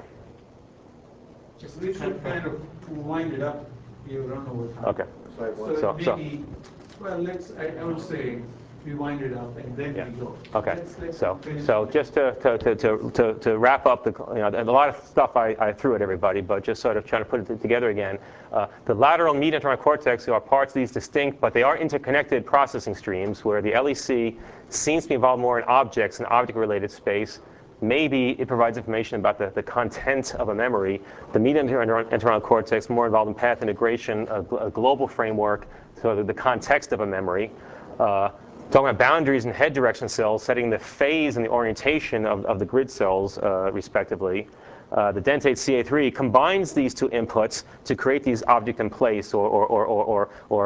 Just we should kind of wind it up. You run over time. Okay. So maybe, well, I would say we wind it up and then we go. Okay. Let's So just to wrap up, a lot of stuff I threw at everybody, but just sort of trying to put it together again. The lateral and median internal cortex are parts of these distinct, but they are interconnected processing streams where the LEC seems to be involved more in objects and object-related space. Maybe it provides information about the content of a memory. The median internal cortex more involved in path integration, a global framework, so the context of a memory. Talking about boundaries and head direction cells, setting the phase and the orientation of the grid cells, respectively. The dentate CA3 combines these two inputs to create these object in place or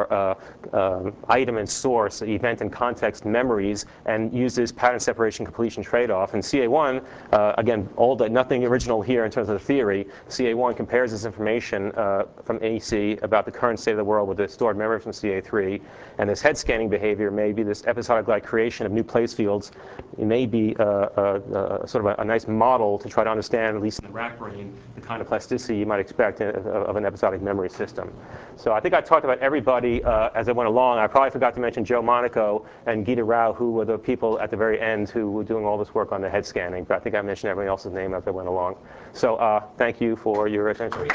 item and source, event and context memories, and uses pattern separation completion trade-off. And CA1, again, nothing original here in terms of the theory. CA1 compares this information from NEC about the current state of the world with the stored memory from CA3. And this head scanning behavior may be this episodic-like creation of new place fields. It may be sort of a nice model to try to understand, at least in the rat brain, the kind of plasticity you might expect of an episodic memory system. So I think I talked about everybody as I went along. I probably forgot to mention Joe Monaco and Gita Rao, who were the people at the very end who were doing all this work on the head scanning. But I think I mentioned everyone else's name as I went along. So thank you for your attention.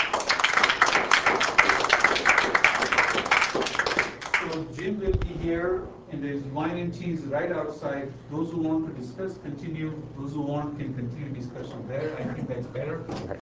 So Jim will be here, and there's wine and cheese right outside. Those who want to discuss, continue. Those who want can continue discussion there. I think that's better.